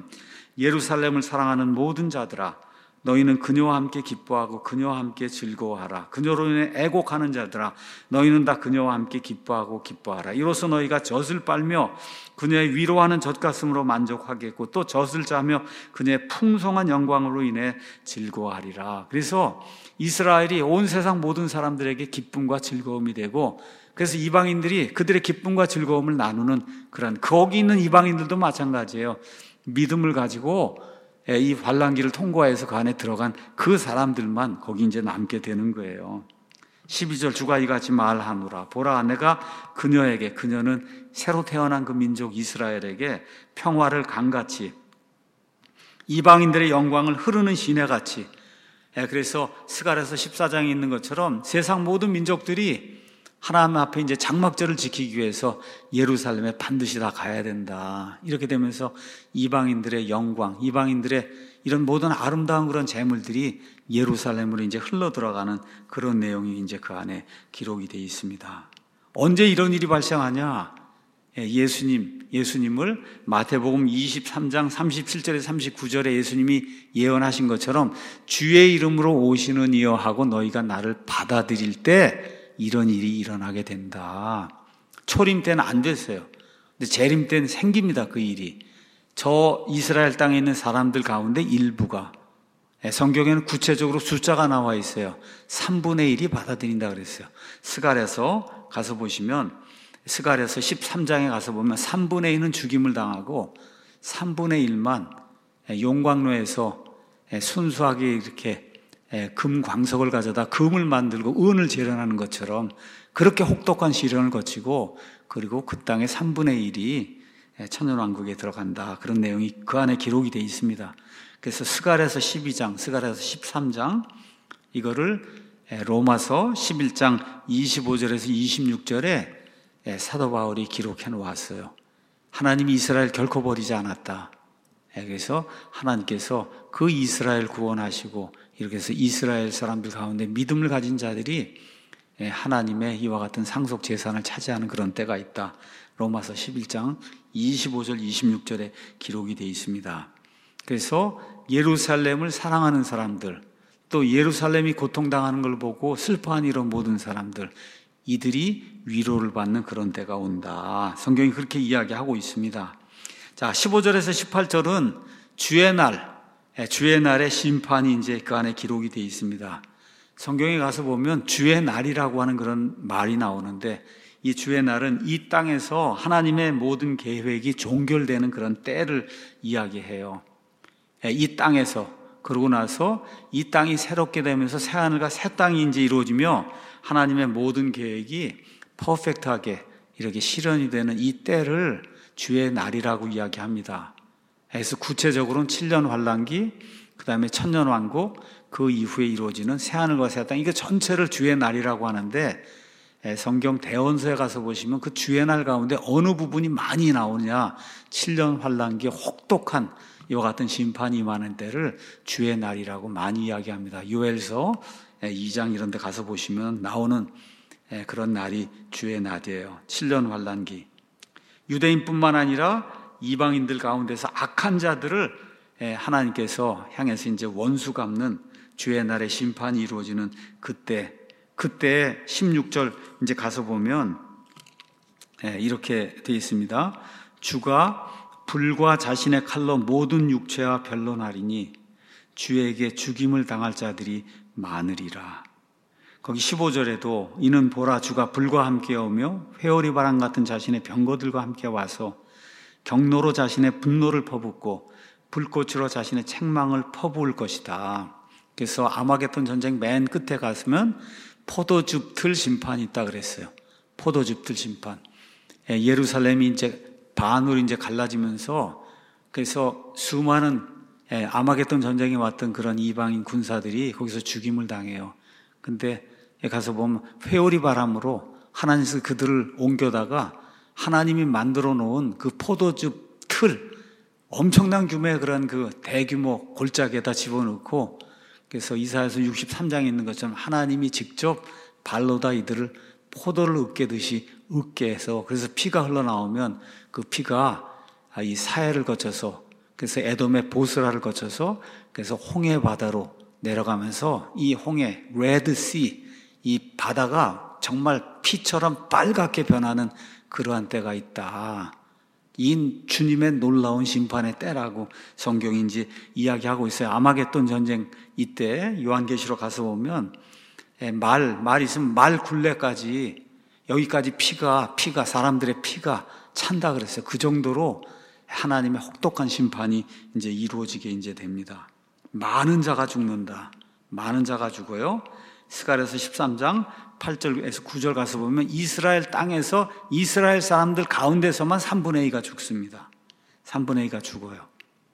예루살렘을 사랑하는 모든 자들아, 너희는 그녀와 함께 기뻐하고 그녀와 함께 즐거워하라. 그녀로 인해 애곡하는 자들아, 너희는 다 그녀와 함께 기뻐하고 기뻐하라. 이로써 너희가 젖을 빨며 그녀의 위로하는 젖가슴으로 만족하겠고 또 젖을 짜며 그녀의 풍성한 영광으로 인해 즐거워하리라. 그래서 이스라엘이 온 세상 모든 사람들에게 기쁨과 즐거움이 되고 그래서 이방인들이 그들의 기쁨과 즐거움을 나누는 그런, 거기 있는 이방인들도 마찬가지예요. 믿음을 가지고 이 환란기를 통과해서 그 안에 들어간 그 사람들만 거기 이제 남게 되는 거예요. 십이 절 주가 이같이 말하노라. 보라, 내가 그녀에게, 그녀는 새로 태어난 그 민족 이스라엘에게 평화를 강같이 이방인들의 영광을 흐르는 시내같이. 그래서 스가랴서 십사 장에 있는 것처럼 세상 모든 민족들이 하나님 앞에 이제 장막절을 지키기 위해서 예루살렘에 반드시 다 가야 된다. 이렇게 되면서 이방인들의 영광, 이방인들의 이런 모든 아름다운 그런 재물들이 예루살렘으로 이제 흘러 들어가는 그런 내용이 이제 그 안에 기록이 되어 있습니다. 언제 이런 일이 발생하냐? 예수님, 예수님을 마태복음 이십삼 장 삼십칠 절에 삼십구 절에 예수님이 예언하신 것처럼 주의 이름으로 오시는 이여 하고 너희가 나를 받아들일 때 이런 일이 일어나게 된다. 초림 때는 안 됐어요. 근데 재림 때는 생깁니다. 그 일이. 저 이스라엘 땅에 있는 사람들 가운데 일부가, 성경에는 구체적으로 숫자가 나와 있어요. 삼분의 일이 받아들인다 그랬어요. 스갈에서 가서 보시면, 스갈에서 십삼 장에 가서 보면 삼분의 일은 죽임을 당하고 삼분의 일만 용광로에서 순수하게 이렇게 금 광석을 가져다 금을 만들고 은을 재련하는 것처럼 그렇게 혹독한 시련을 거치고, 그리고 그 땅의 삼분의 일이 천년왕국에 들어간다. 그런 내용이 그 안에 기록이 되어 있습니다. 그래서 스갈에서 십이 장, 스갈에서 십삼 장, 이거를 로마서 십일 장 이십오 절에서 이십육 절에 사도 바울이 기록해 놓았어요. 하나님이 이스라엘 결코 버리지 않았다. 그래서 하나님께서 그 이스라엘 구원하시고, 이렇게 해서 이스라엘 사람들 가운데 믿음을 가진 자들이 하나님의 이와 같은 상속 재산을 차지하는 그런 때가 있다. 로마서 십일 장 이십오 절 이십육 절에 기록이 되어 있습니다. 그래서 예루살렘을 사랑하는 사람들, 또 예루살렘이 고통당하는 걸 보고 슬퍼하는 이런 모든 사람들, 이들이 위로를 받는 그런 때가 온다. 성경이 그렇게 이야기하고 있습니다. 자, 십오 절에서 십팔 절은 주의 날, 주의 날의 심판이 이제 그 안에 기록이 되어 있습니다. 성경에 가서 보면 주의 날이라고 하는 그런 말이 나오는데, 이 주의 날은 이 땅에서 하나님의 모든 계획이 종결되는 그런 때를 이야기해요. 이 땅에서, 그러고 나서 이 땅이 새롭게 되면서 새하늘과 새 땅이 이제 이루어지며 하나님의 모든 계획이 퍼펙트하게 이렇게 실현이 되는 이 때를 주의 날이라고 이야기합니다. 그래서 구체적으로는 칠 년 환란기, 그 다음에 천년 왕국, 그 이후에 이루어지는 새하늘과 새 땅, 이거 전체를 주의 날이라고 하는데, 성경 대언서에 가서 보시면 그 주의 날 가운데 어느 부분이 많이 나오느냐, 칠 년 환란기 혹독한 이와 같은 심판이 임하는 때를 주의 날이라고 많이 이야기합니다. 요엘서 이 장 이런 데 가서 보시면 나오는 그런 날이 주의 날이에요. 칠 년 환란기. 유대인뿐만 아니라 이방인들 가운데서 악한 자들을 하나님께서 향해서 이제 원수 갚는 주의 날의 심판이 이루어지는 그때, 그때 십육 절 이제 가서 보면 이렇게 되어 있습니다. 주가 불과 자신의 칼로 모든 육체와 변론하리니 주에게 죽임을 당할 자들이 많으리라. 거기 십오 절에도 이는 보라 주가 불과 함께 오며 회오리 바람 같은 자신의 병거들과 함께 와서 경로로 자신의 분노를 퍼붓고 불꽃으로 자신의 책망을 퍼부을 것이다. 그래서 아마겟돈 전쟁 맨 끝에 갔으면 포도즙 틀 심판이 있다 그랬어요. 포도즙 틀 심판. 예루살렘이 이제 반으로 이제 갈라지면서, 그래서 수많은 아마겟돈 전쟁에 왔던 그런 이방인 군사들이 거기서 죽임을 당해요. 근데 가서 보면 회오리 바람으로 하나님께서 그들을 옮겨다가 하나님이 만들어 놓은 그 포도즙 틀, 엄청난 규모의 그런 그 대규모 골짜기에다 집어넣고, 그래서 이사야서 육십삼 장에 있는 것처럼 하나님이 직접 발로다 이들을 포도를 으깨듯이 으깨 해서, 그래서 피가 흘러나오면 그 피가 이 사해를 거쳐서, 그래서 에돔의 보스라를 거쳐서, 그래서 홍해 바다로 내려가면서 이 홍해, 레드씨, 이 바다가 정말 피처럼 빨갛게 변하는 그러한 때가 있다. 이 주님의 놀라운 심판의 때라고 성경이 이제 이야기하고 있어요. 아마겟돈 전쟁 이때 요한계시록 가서 보면 말, 말 있으면 말 굴레까지, 여기까지 피가, 피가, 사람들의 피가 찬다 그랬어요. 그 정도로 하나님의 혹독한 심판이 이제 이루어지게 이제 됩니다. 많은 자가 죽는다. 많은 자가 죽어요. 스갈에서 십삼 장 팔 절에서 구 절 가서 보면 이스라엘 땅에서 이스라엘 사람들 가운데서만 삼분의 이가 죽습니다. 삼분의 이가 죽어요.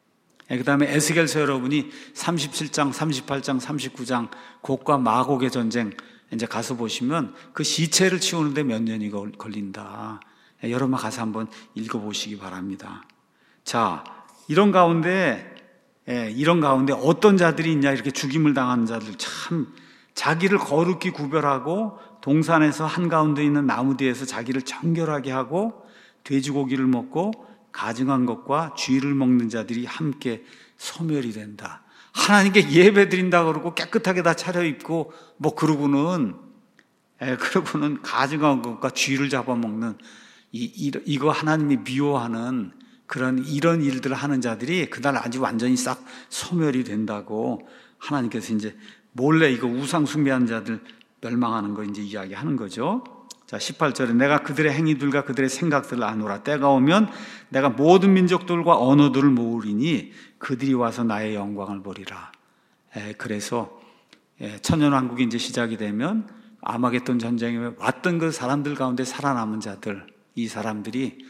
그 다음에 에스겔서 여러분이 삼십칠 장, 삼십팔 장, 삼십구 장 곡과 마곡의 전쟁 이제 가서 보시면 그 시체를 치우는데 몇 년이 걸린다. 여러분 가서 한번 읽어보시기 바랍니다. 자, 이런 가운데 이런 가운데 어떤 자들이 있냐, 이렇게 죽임을 당하는 자들, 참 자기를 거룩히 구별하고 동산에서 한가운데 있는 나무 뒤에서 자기를 정결하게 하고 돼지고기를 먹고 가증한 것과 쥐를 먹는 자들이 함께 소멸이 된다. 하나님께 예배 드린다 그러고 깨끗하게 다 차려입고 뭐 그러고는 에, 그러고는 가증한 것과 쥐를 잡아먹는 이, 이, 이거 하나님이 미워하는 그런 이런 일들을 하는 자들이 그날 아주 완전히 싹 소멸이 된다고 하나님께서 이제 몰래 이거 우상 숭배하는 자들 멸망하는 거 이제 이야기하는 거죠. 자, 십팔 절에 내가 그들의 행위들과 그들의 생각들을 아노라. 때가 오면 내가 모든 민족들과 언어들을 모으리니 그들이 와서 나의 영광을 보리라. 에, 그래서 에, 천년왕국이 이제 시작이 되면 아마겟돈 전쟁에 왔던 그 사람들 가운데 살아남은 자들, 이 사람들이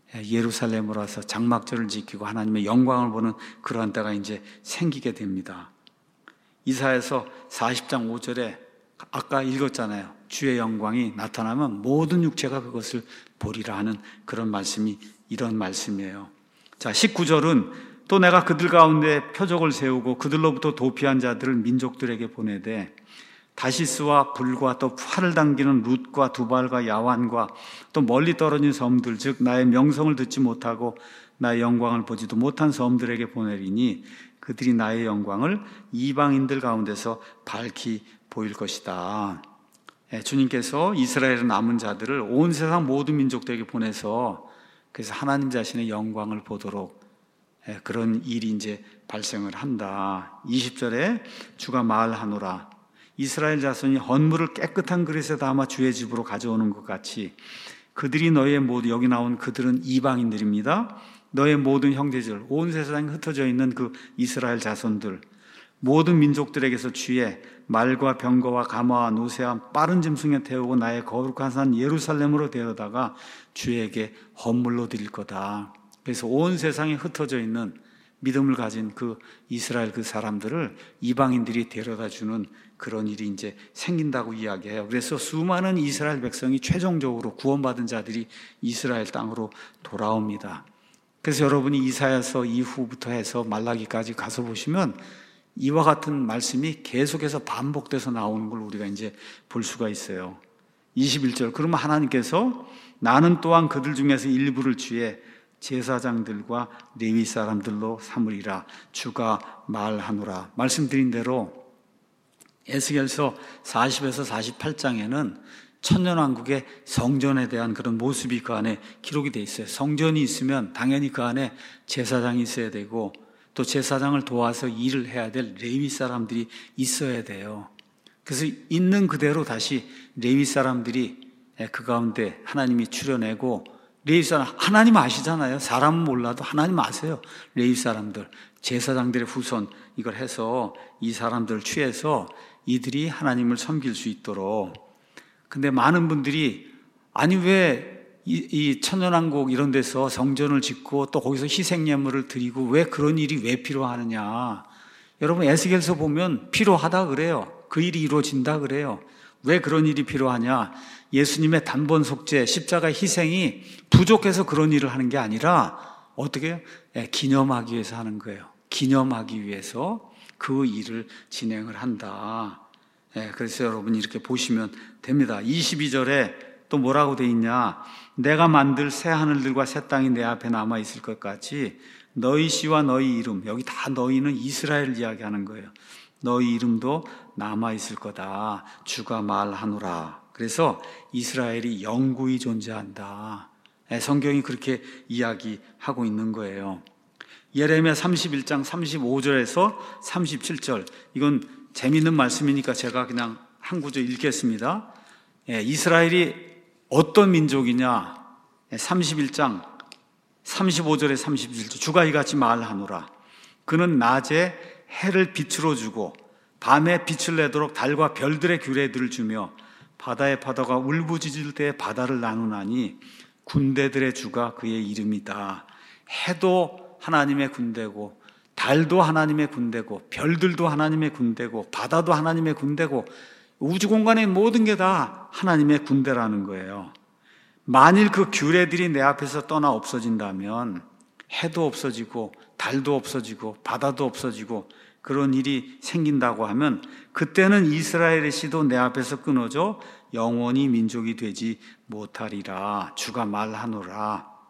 예루살렘으로 와서 장막절을 지키고 하나님의 영광을 보는 그러한 때가 이제 생기게 됩니다. 이사야서 사십 장 오 절에 아까 읽었잖아요. 주의 영광이 나타나면 모든 육체가 그것을 보리라 하는 그런 말씀이 이런 말씀이에요. 자, 십구 절은 또 내가 그들 가운데 표적을 세우고 그들로부터 도피한 자들을 민족들에게 보내되 다시스와 불과 또 활을 당기는 룻과 두발과 야완과 또 멀리 떨어진 섬들 즉 나의 명성을 듣지 못하고 나의 영광을 보지도 못한 섬들에게 보내리니 그들이 나의 영광을 이방인들 가운데서 밝히 보일 것이다. 예, 주님께서 이스라엘의 남은 자들을 온 세상 모든 민족들에게 보내서 그래서 하나님 자신의 영광을 보도록 예, 그런 일이 이제 발생을 한다. 이십 절에 주가 말하노라. 이스라엘 자손이 헌물을 깨끗한 그릇에 담아 주의 집으로 가져오는 것 같이 그들이 너의 모두 여기 나온 그들은 이방인들입니다. 너의 모든 형제들 온 세상에 흩어져 있는 그 이스라엘 자손들 모든 민족들에게서 주의 말과 병거와 가마와 노새와 빠른 짐승에 태우고 나의 거룩한 산 예루살렘으로 데려다가 주에게 헌물로 드릴 거다. 그래서 온 세상에 흩어져 있는 믿음을 가진 그 이스라엘 그 사람들을 이방인들이 데려다 주는 그런 일이 이제 생긴다고 이야기해요. 그래서 수많은 이스라엘 백성이 최종적으로 구원받은 자들이 이스라엘 땅으로 돌아옵니다. 그래서 여러분이 이사야서 이후부터 해서 말라기까지 가서 보시면 이와 같은 말씀이 계속해서 반복돼서 나오는 걸 우리가 이제 볼 수가 있어요. 이십일 절 그러면 하나님께서 나는 또한 그들 중에서 일부를 주의 제사장들과 레위 사람들로 삼으리라 주가 말하노라. 말씀드린 대로 에스겔서 사십에서 사십팔 장에는 천년왕국의 성전에 대한 그런 모습이 그 안에 기록이 되어 있어요. 성전이 있으면 당연히 그 안에 제사장이 있어야 되고 또 제사장을 도와서 일을 해야 될 레위 사람들이 있어야 돼요. 그래서 있는 그대로 다시 레위 사람들이 그 가운데 하나님이 추려내고 레위 사람, 하나님 아시잖아요. 사람은 몰라도 하나님 아세요. 레위 사람들, 제사장들의 후손 이걸 해서 이 사람들을 취해서 이들이 하나님을 섬길 수 있도록. 근데 많은 분들이 아니 왜 이, 이 천년왕국 이런 데서 성전을 짓고 또 거기서 희생예물을 드리고 왜 그런 일이 왜 필요하느냐. 여러분 에스겔서 보면 필요하다 그래요. 그 일이 이루어진다 그래요. 왜 그런 일이 필요하냐. 예수님의 단번 속죄 십자가 희생이 부족해서 그런 일을 하는 게 아니라 어떻게 예, 기념하기 위해서 하는 거예요. 기념하기 위해서 그 일을 진행을 한다. 예, 그래서 여러분 이렇게 보시면 됩니다. 이십이 절에 또 뭐라고 돼 있냐. 내가 만들 새 하늘들과 새 땅이 내 앞에 남아있을 것 같이 너희 씨와 너희 이름, 여기 다 너희는 이스라엘을 이야기하는 거예요. 너희 이름도 남아있을 거다. 주가 말하노라. 그래서 이스라엘이 영구히 존재한다. 예, 성경이 그렇게 이야기하고 있는 거예요. 예레미야 삼십일 장 삼십오 절에서 삼십칠 절 이건 재미있는 말씀이니까 제가 그냥 한 구절 읽겠습니다. 예, 이스라엘이 어떤 민족이냐. 예, 삼십일 장 삼십오 절에 삼십칠 절 주가 이같이 말하노라. 그는 낮에 해를 빛으로 주고 밤에 빛을 내도록 달과 별들의 규례들을 주며 바다의 파도가 울부짖을 때 바다를 나누나니 군대들의 주가 그의 이름이다. 해도 하나님의 군대고 달도 하나님의 군대고 별들도 하나님의 군대고 바다도 하나님의 군대고 우주공간의 모든 게 다 하나님의 군대라는 거예요. 만일 그 규례들이 내 앞에서 떠나 없어진다면 해도 없어지고 달도 없어지고 바다도 없어지고 그런 일이 생긴다고 하면 그때는 이스라엘의 씨도 내 앞에서 끊어져 영원히 민족이 되지 못하리라. 주가 말하노라.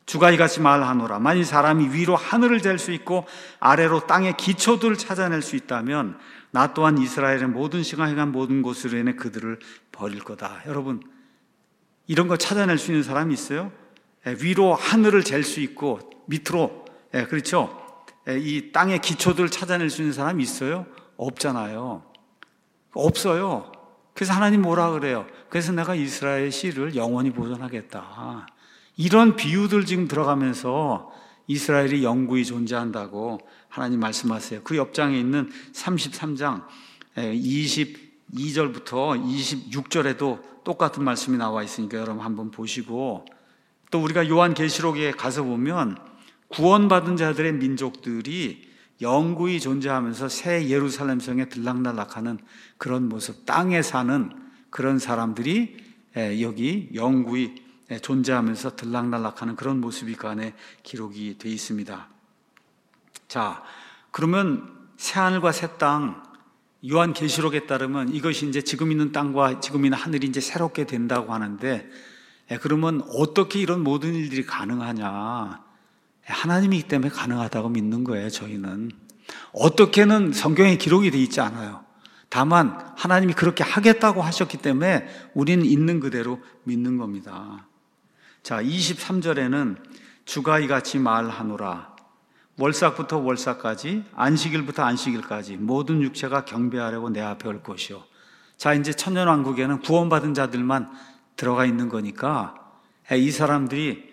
주가 이같이 말하노라. 만일 사람이 위로 하늘을 잴 수 있고 아래로 땅의 기초들을 찾아낼 수 있다면 나 또한 이스라엘의 모든 시간 행한 모든 곳으로 인해 그들을 버릴 거다. 여러분, 이런 거 찾아낼 수 있는 사람이 있어요? 위로 하늘을 잴 수 있고 밑으로, 그렇죠? 이 땅의 기초들을 찾아낼 수 있는 사람이 있어요? 없잖아요. 없어요. 그래서 하나님 뭐라 그래요? 그래서 내가 이스라엘 씨를 영원히 보존하겠다. 이런 비유들 지금 들어가면서 이스라엘이 영구히 존재한다고 하나님 말씀하세요. 그 옆장에 있는 삼십삼 장 이십이 절부터 이십육 절에도 똑같은 말씀이 나와 있으니까 여러분 한번 보시고, 또 우리가 요한계시록에 가서 보면 구원받은 자들의 민족들이 영구히 존재하면서 새 예루살렘 성에 들락날락하는 그런 모습, 땅에 사는 그런 사람들이 여기 영구히 존재하면서 들락날락하는 그런 모습이 그 안에 기록이 되어 있습니다. 자, 그러면 새하늘과 새 땅, 요한계시록에 따르면 이것이 이제 지금 있는 땅과 지금 있는 하늘이 이제 새롭게 된다고 하는데, 그러면 어떻게 이런 모든 일들이 가능하냐? 하나님이기 때문에 가능하다고 믿는 거예요, 저희는. 어떻게는 성경에 기록이 되어 있지 않아요. 다만 하나님이 그렇게 하겠다고 하셨기 때문에 우리는 있는 그대로 믿는 겁니다. 자, 이십삼 절에는 주가 이같이 말하노라. 월삭부터 월삭까지, 안식일부터 안식일까지 모든 육체가 경배하려고 내 앞에 올 것이요. 자, 이제 천년왕국에는 구원받은 자들만 들어가 있는 거니까 이 사람들이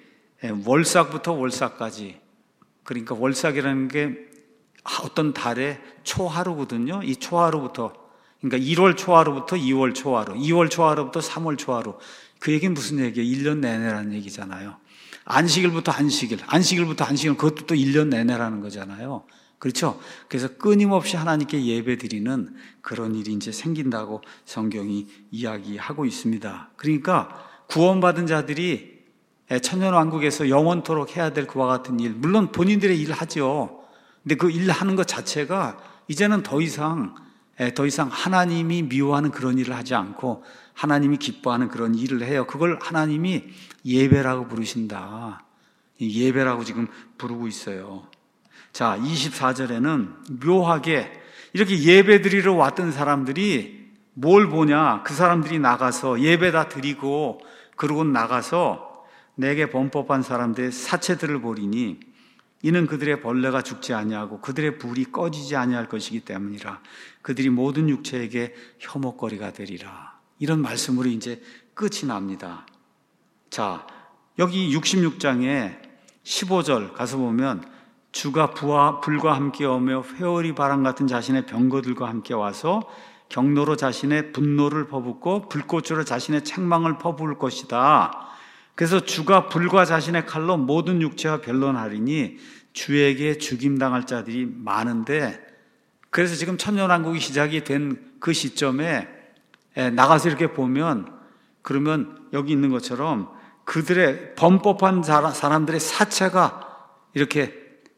월삭부터 월삭까지, 그러니까 월삭이라는 게 어떤 달의 초하루거든요. 이 초하루부터, 그러니까 일월 초하루부터 이월 초하루, 이월 초하루부터 삼월 초하루. 그 얘기는 무슨 얘기예요? 일 년 내내라는 얘기잖아요. 안식일부터 안식일, 안식일부터 안식일, 그것도 또 일 년 내내라는 거잖아요. 그렇죠? 그래서 끊임없이 하나님께 예배 드리는 그런 일이 이제 생긴다고 성경이 이야기하고 있습니다. 그러니까 구원받은 자들이 천년왕국에서 영원토록 해야 될 그와 같은 일, 물론 본인들의 일을 하죠. 근데 그 일 하는 것 자체가 이제는 더 이상 더 이상 하나님이 미워하는 그런 일을 하지 않고 하나님이 기뻐하는 그런 일을 해요. 그걸 하나님이 예배라고 부르신다. 예배라고 지금 부르고 있어요. 자, 이십사 절에는 묘하게 이렇게 예배 드리러 왔던 사람들이 뭘 보냐? 그 사람들이 나가서 예배다 드리고 그러고 나가서 내게 범법한 사람들의 사체들을 보리니 이는 그들의 벌레가 죽지 아니하고 그들의 불이 꺼지지 아니할 것이기 때문이라. 그들이 모든 육체에게 혐오거리가 되리라. 이런 말씀으로 이제 끝이 납니다. 자, 여기 육십육 장에 십오 절 가서 보면 주가 부와 불과 함께 오며 회오리 바람 같은 자신의 병거들과 함께 와서 경로로 자신의 분노를 퍼붓고 불꽃으로 자신의 책망을 퍼부을 것이다. 그래서 주가 불과 자신의 칼로 모든 육체와 변론하리니 주에게 죽임당할 자들이 많은데, 그래서 지금 천년왕국이 시작이 된 그 시점에 나가서 이렇게 보면, 그러면 여기 있는 것처럼 그들의 범법한 사람들의 사체가 이렇게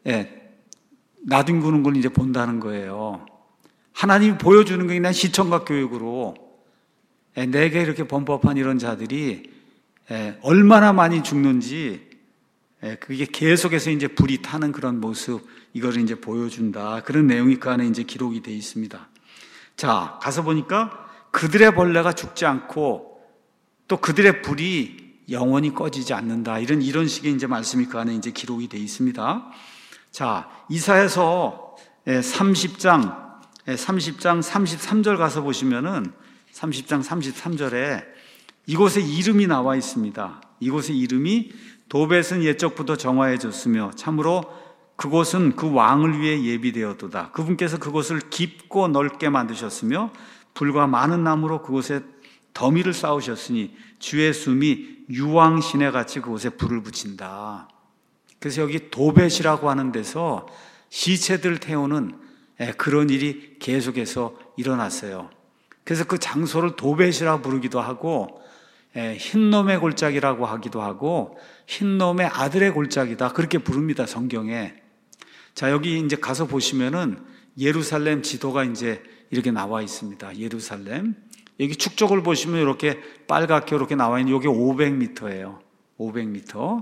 나뒹구는 걸 이제 본다는 거예요. 하나님이 보여주는 게 그냥 시청각 교육으로 내게 이렇게 범법한 이런 자들이 얼마나 많이 죽는지, 그게 계속해서 이제 불이 타는 그런 모습, 이걸 이제 보여준다. 그런 내용이 그 안에 이제 기록이 되어 있습니다. 자, 가서 보니까 그들의 벌레가 죽지 않고 또 그들의 불이 영원히 꺼지지 않는다. 이런, 이런 식의 이제 말씀이 그 안에 이제 기록이 되어 있습니다. 자, 이사야서 삼십 장, 삼십 장 삼십삼 절 가서 보시면은 삼십 장 삼십삼 절에 이곳에 이름이 나와 있습니다. 이곳의 이름이 도벳은 옛적부터 정화해졌으며 참으로 그곳은 그 왕을 위해 예비되었도다. 그분께서 그곳을 깊고 넓게 만드셨으며 불과 많은 나무로 그곳에 더미를 쌓으셨으니 주의 숨이 유황 시내같이 그곳에 불을 붙인다. 그래서 여기 도벳이라고 하는 데서 시체들을 태우는 그런 일이 계속해서 일어났어요. 그래서 그 장소를 도벳이라고 부르기도 하고 흰놈의 골짜기라고 하기도 하고 흰놈의 아들의 골짜기다, 그렇게 부릅니다, 성경에. 자, 여기 이제 가서 보시면은 예루살렘 지도가 이제 이렇게 나와 있습니다. 예루살렘. 여기 축적을 보시면 이렇게 빨갛게 이렇게 나와 있는, 이게 오백 미터예요. 오백 미터.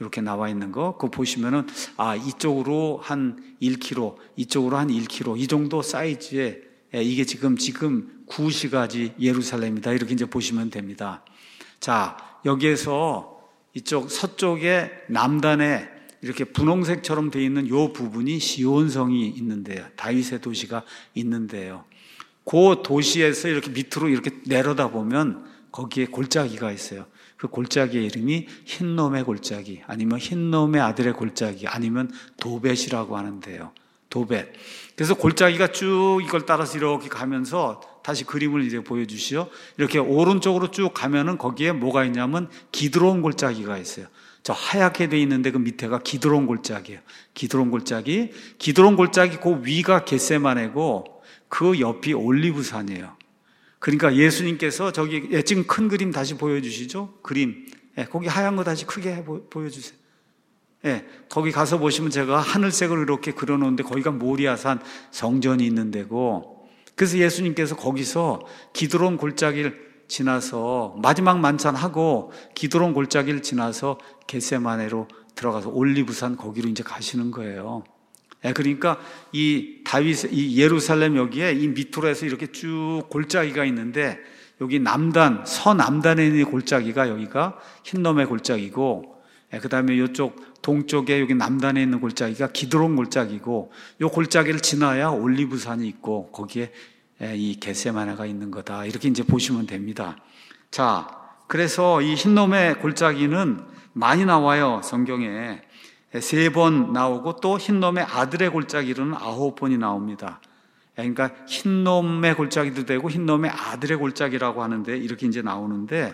이렇게 나와 있는 거, 그거 보시면은, 아, 이쪽으로 한 일 킬로미터, 이쪽으로 한 일 킬로미터, 이 정도 사이즈에, 이게 지금, 지금 구시가지 예루살렘이다. 이렇게 이제 보시면 됩니다. 자, 여기에서 이쪽 서쪽에 남단에 이렇게 분홍색처럼 되어 있는 요 부분이 시온성이 있는데요. 다윗의 도시가 있는데요. 그 도시에서 이렇게 밑으로 이렇게 내려다 보면 거기에 골짜기가 있어요. 그 골짜기의 이름이 흰놈의 골짜기, 아니면 흰놈의 아들의 골짜기, 아니면 도벳이라고 하는데요. 도벳. 그래서 골짜기가 쭉 이걸 따라서 이렇게 가면서, 다시 그림을 이제 보여주시죠. 이렇게 오른쪽으로 쭉 가면은 거기에 뭐가 있냐면 기드론 골짜기가 있어요. 저 하얗게 돼 있는데 그 밑에가 기드론 골짜기예요. 기드론 골짜기. 기드론 골짜기 그 위가 겟세마네고 그 옆이 올리브산이에요. 그러니까 예수님께서 저기, 예, 지금 큰 그림 다시 보여주시죠? 그림. 예, 거기 하얀 거 다시 크게 보여주세요. 예, 거기 가서 보시면 제가 하늘색으로 이렇게 그려놓은데 거기가 모리아산 성전이 있는 데고, 그래서 예수님께서 거기서 기드론 골짜기를 지나서 마지막 만찬하고 기드론 골짜기를 지나서 겟세마네로 들어가서 올리브산 거기로 이제 가시는 거예요. 예, 그러니까 이 다윗, 이 예루살렘 여기에 이 밑으로 해서 이렇게 쭉 골짜기가 있는데, 여기 남단, 서남단에 있는 골짜기가 여기가 흰놈의 골짜기고, 예, 그 다음에 이쪽 동쪽에 여기 남단에 있는 골짜기가 기드론 골짜기고, 이 골짜기를 지나야 올리브산이 있고, 거기에 예, 이 겟세마네가 있는 거다. 이렇게 이제 보시면 됩니다. 자, 그래서 이 흰놈의 골짜기는 많이 나와요, 성경에. 세 번 나오고, 또 흰놈의 아들의 골짜기로는 아홉 번이 나옵니다. 그러니까 흰놈의 골짜기도 되고 흰놈의 아들의 골짜기라고 하는데, 이렇게 이제 나오는데,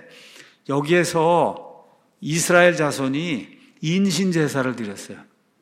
여기에서 이스라엘 자손이 인신제사를 드렸어요.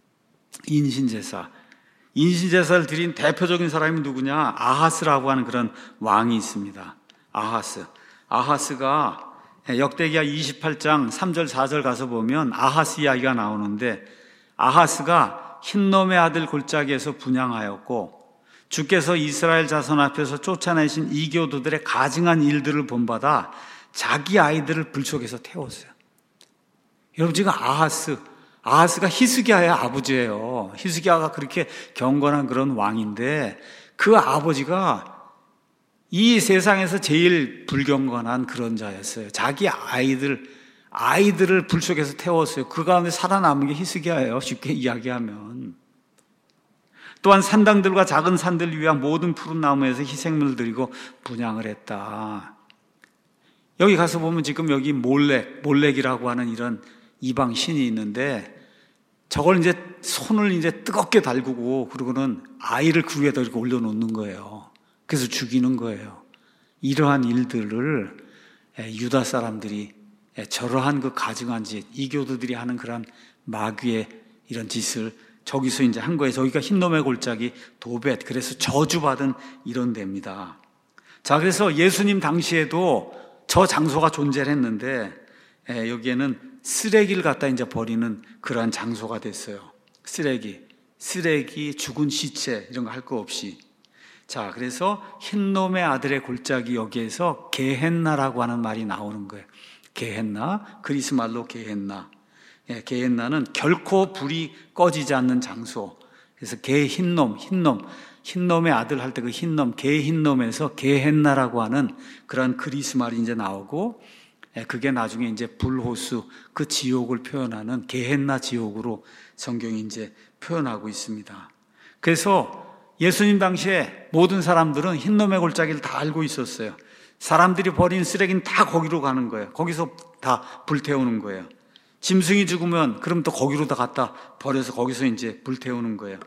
인신제사. 인신제사를 드린 대표적인 사람이 누구냐? 아하스라고 하는 그런 왕이 있습니다. 아하스. 아하스가 역대기하 이십팔 장 삼 절 사 절 가서 보면 아하스 이야기가 나오는데, 아하스가 흰놈의 아들 골짜기에서 분향하였고, 주께서 이스라엘 자손 앞에서 쫓아내신 이교도들의 가증한 일들을 본받아 자기 아이들을 불 속에서 태웠어요. 여러분, 지금 아하스, 아하스가 히스기야의 아버지예요. 히스기야가 그렇게 경건한 그런 왕인데, 그 아버지가 이 세상에서 제일 불경건한 그런 자였어요. 자기 아이들, 아이들을 불 속에서 태웠어요. 그 가운데 살아남은 게 히스기야예요, 쉽게 이야기하면. 또한 산당들과 작은 산들을 위한 모든 푸른 나무에서 희생물을 드리고 분향을 했다. 여기 가서 보면 지금 여기 몰렉, 몰렉이라고 하는 이런 이방 신이 있는데, 저걸 이제 손을 이제 뜨겁게 달구고, 그러고는 아이를 그 위에다 이렇게 올려놓는 거예요. 그래서 죽이는 거예요. 이러한 일들을 유다 사람들이, 저러한 그 가증한 짓, 이교도들이 하는 그런 마귀의 이런 짓을 저기서 이제 한 거예요. 저기가 흰놈의 골짜기 도벳, 그래서 저주받은 이런 데입니다. 자, 그래서 예수님 당시에도 저 장소가 존재를 했는데, 여기에는 쓰레기를 갖다 이제 버리는 그러한 장소가 됐어요. 쓰레기, 쓰레기, 죽은 시체, 이런 거 할 거 없이. 자, 그래서 흰놈의 아들의 골짜기, 여기에서 게헨나라고 하는 말이 나오는 거예요. 게헨나, 그리스 말로 게헨나. 예, 게헨나는 결코 불이 꺼지지 않는 장소. 그래서 게 흰놈, 흰놈, 흰놈의 아들 할 때 그 흰놈, 게 흰놈에서 게헨나라고 하는 그런 그리스 말이 이제 나오고, 그게 나중에 이제 불호수, 그 지옥을 표현하는 게헨나 지옥으로 성경이 이제 표현하고 있습니다. 그래서 예수님 당시에 모든 사람들은 흰놈의 골짜기를 다 알고 있었어요. 사람들이 버린 쓰레기는 다 거기로 가는 거예요. 거기서 다 불태우는 거예요. 짐승이 죽으면 그럼 또 거기로 다 갖다 버려서 거기서 이제 불태우는 거예요.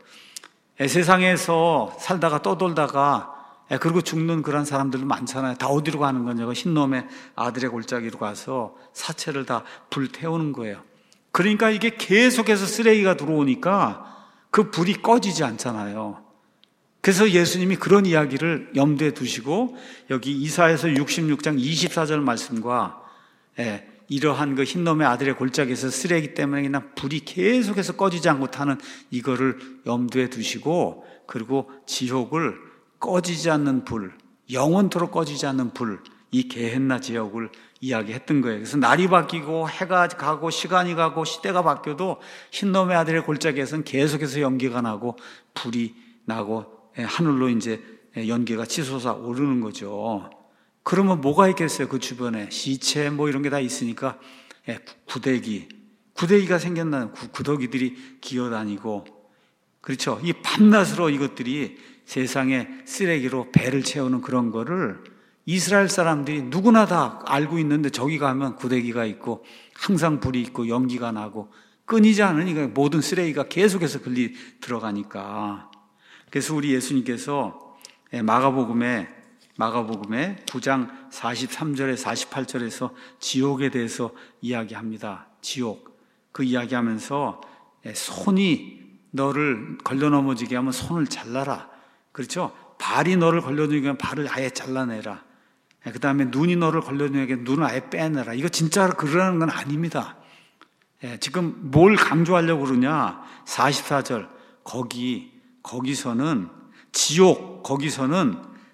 세상에서 살다가 떠돌다가 그리고 죽는 그런 사람들도 많잖아요. 다 어디로 가는 거냐고, 흰놈의 아들의 골짜기로 가서 사체를 다 불태우는 거예요. 그러니까 이게 계속해서 쓰레기가 들어오니까 그 불이 꺼지지 않잖아요. 그래서 예수님이 그런 이야기를 염두에 두시고, 여기 이사야서 육십육 장 이십사 절 말씀과 예, 이러한 그 흰놈의 아들의 골짜기에서 쓰레기 때문에 그냥 불이 계속해서 꺼지지 않고 타는 이거를 염두에 두시고, 그리고 지옥을 꺼지지 않는 불, 영원토록 꺼지지 않는 불, 이 게헨나 지역을 이야기했던 거예요. 그래서 날이 바뀌고 해가 가고 시간이 가고 시대가 바뀌어도 흰놈의 아들의 골짜기에서는 계속해서 연기가 나고 불이 나고 하늘로 이제 연기가 치솟아 오르는 거죠. 그러면 뭐가 있겠어요? 그 주변에 시체 뭐 이런 게 다 있으니까 구데기, 구데기가 생겼나요? 구더기들이 기어다니고, 그렇죠? 이 밤낮으로 이것들이 세상의 쓰레기로 배를 채우는 그런 거를 이스라엘 사람들이 누구나 다 알고 있는데 저기 가면 구데기가 있고 항상 불이 있고 연기가 나고 끊이지 않으니까 모든 쓰레기가 계속해서 걸리 들어가니까. 그래서 우리 예수님께서 마가복음에 마가복음에 구 장 사십삼 절에 사십팔 절에서 지옥에 대해서 이야기합니다. 지옥. 그 이야기하면서 손이 너를 걸려 넘어지게 하면 손을 잘라라. 그렇죠? 발이 너를 걸려 넘어지게 하면 발을 아예 잘라내라. 그 다음에 눈이 너를 걸려내게 눈을 아예 빼내라. 이거 진짜 그러는 건 아닙니다. 예, 지금 뭘 강조하려고 그러냐? 사십사 절 거기 거기서는 지옥 거기서는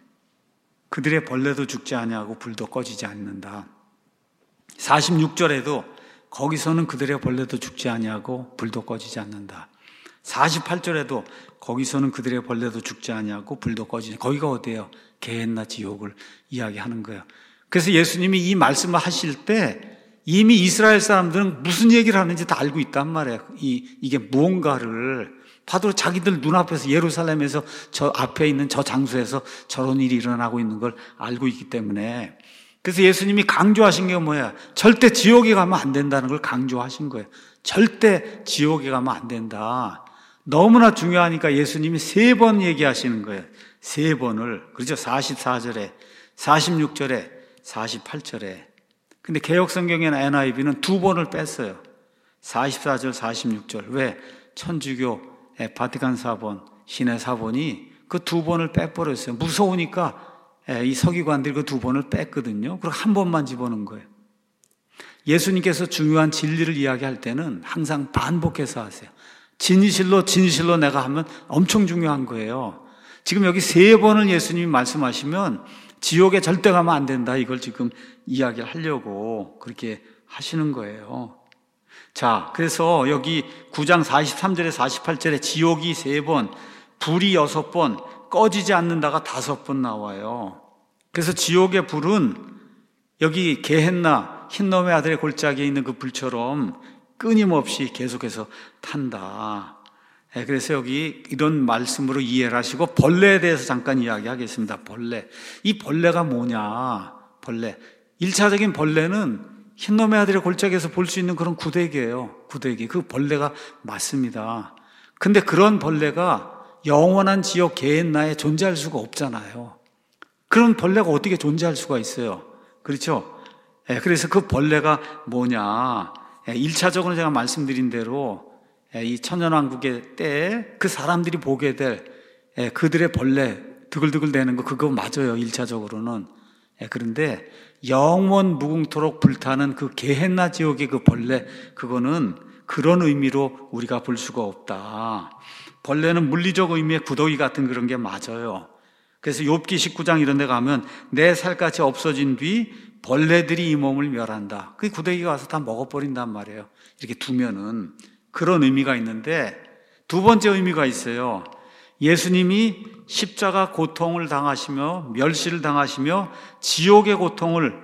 그들의 벌레도 죽지 아니하고 불도 꺼지지 않는다. 사십육 절에도 거기서는 그들의 벌레도 죽지 아니하고 불도 꺼지지 않는다. 사십팔 절에도 거기서는 그들의 벌레도 죽지 아니하고 불도 꺼지지. 거기가 어디예요? 게헨나 지옥을 이야기하는 거예요. 그래서 예수님이 이 말씀을 하실 때 이미 이스라엘 사람들은 무슨 얘기를 하는지 다 알고 있단 말이에요. 이, 이게 무언가를 봐도 자기들 눈앞에서 예루살렘에서 저 앞에 있는 저 장소에서 저런 일이 일어나고 있는 걸 알고 있기 때문에. 그래서 예수님이 강조하신 게 뭐야? 절대 지옥에 가면 안 된다는 걸 강조하신 거예요. 절대 지옥에 가면 안 된다. 너무나 중요하니까 예수님이 세 번 얘기하시는 거예요. 세 번을. 그렇죠? 사십사 절에, 사십육 절에, 사십팔 절에. 근데 개혁성경에는 엔 아이 브이는 두 번을 뺐어요. 사십사 절, 사십육 절. 왜? 천주교, 바티칸 사본, 신의 사본이 그 두 번을 빼버렸어요. 무서우니까 이 서기관들이 그 두 번을 뺐거든요. 그리고 한 번만 집어넣은 거예요. 예수님께서 중요한 진리를 이야기할 때는 항상 반복해서 하세요. 진실로 진실로 내가 하면 엄청 중요한 거예요. 지금 여기 세 번을 예수님이 말씀하시면 지옥에 절대 가면 안 된다. 이걸 지금 이야기를 하려고 그렇게 하시는 거예요. 자, 그래서 여기 구 장 사십삼 절에 사십팔 절에 지옥이 세 번, 불이 여섯 번, 꺼지지 않는다가 다섯 번 나와요. 그래서 지옥의 불은 여기 게헨나 흰놈의 아들의 골짜기에 있는 그 불처럼 끊임없이 계속해서 탄다. 그래서 여기 이런 말씀으로 이해를 하시고 벌레에 대해서 잠깐 이야기하겠습니다. 벌레. 이 벌레가 뭐냐? 벌레. 일차적인 벌레는 흰놈의 아들의 골짜기에서 볼 수 있는 그런 구데기예요. 구데기. 그 벌레가 맞습니다. 근데 그런 벌레가 영원한 지옥 게헨나에 존재할 수가 없잖아요. 그런 벌레가 어떻게 존재할 수가 있어요? 그렇죠? 그래서 그 벌레가 뭐냐? 일차적으로 제가 말씀드린 대로 이 천년왕국의 때에 그 사람들이 보게 될 그들의 벌레 드글드글 대는 거 그거 맞아요. 일차적으로는. 그런데 영원 무궁토록 불타는 그 게헨나 지옥의 그 벌레 그거는 그런 의미로 우리가 볼 수가 없다. 벌레는 물리적 의미의 구더기 같은 그런 게 맞아요. 그래서 욥기 십구 장 이런 데 가면 내 살갗이 없어진 뒤 벌레들이 이 몸을 멸한다. 그 구더기가 와서 다 먹어버린단 말이에요. 이렇게 두면은 그런 의미가 있는데 두 번째 의미가 있어요. 예수님이 십자가 고통을 당하시며 멸시를 당하시며 지옥의 고통을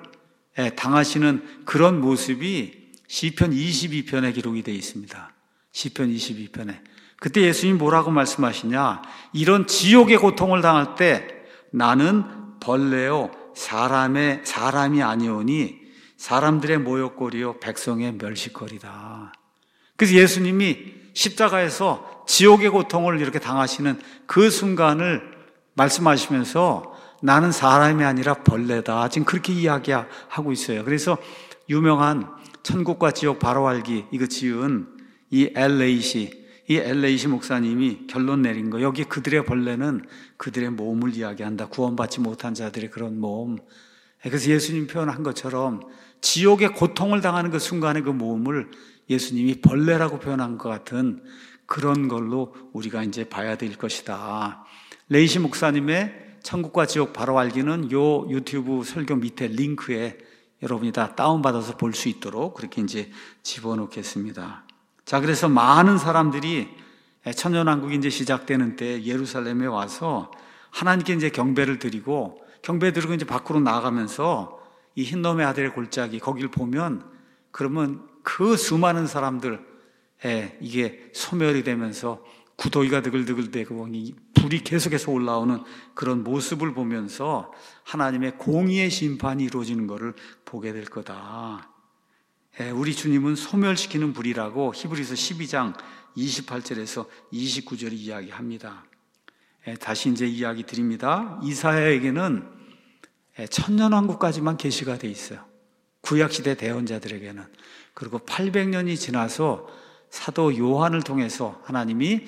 당하시는 그런 모습이 시편 이십이 편에 기록이 되어 있습니다. 시편 이십이 편에. 그때 예수님이 뭐라고 말씀하시냐? 이런 지옥의 고통을 당할 때 나는 벌레요 사람의 사람이 아니오니 사람들의 모욕거리요 백성의 멸시거리다. 그래서 예수님이 십자가에서 지옥의 고통을 이렇게 당하시는 그 순간을 말씀하시면서 나는 사람이 아니라 벌레다. 지금 그렇게 이야기하고 있어요. 그래서 유명한 천국과 지옥 바로 알기 이거 지은 이 엘에이시 이 엘에이시 목사님이 결론 내린 거. 여기 그들의 벌레는 그들의 몸을 이야기한다. 구원받지 못한 자들의 그런 몸. 그래서 예수님 표현한 것처럼 지옥의 고통을 당하는 그 순간의 그 몸을 예수님이 벌레라고 표현한 것 같은 그런 걸로 우리가 이제 봐야 될 것이다. 레이시 목사님의 천국과 지옥 바로 알기는 요 유튜브 설교 밑에 링크에 여러분이 다 다운받아서 볼 수 있도록 그렇게 이제 집어넣겠습니다. 자, 그래서 많은 사람들이 천년왕국이 이제 시작되는 때 예루살렘에 와서 하나님께 이제 경배를 드리고, 경배 드리고 이제 밖으로 나가면서 이 흰놈의 아들의 골짜기 거기를 보면, 그러면 그 수많은 사람들, 예, 이게 소멸이 되면서 구더기가 드글드글대고 불이 계속해서 올라오는 그런 모습을 보면서 하나님의 공의의 심판이 이루어지는 것을 보게 될 거다. 예, 우리 주님은 소멸시키는 불이라고 히브리서 십이 장 이십팔 절에서 이십구 절이 이야기합니다. 예, 다시 이제 이야기 드립니다. 이사야에게는 예, 천년왕국까지만 계시가 돼 있어요. 구약시대 대언자들에게는. 그리고 팔백 년이 지나서 사도 요한을 통해서 하나님이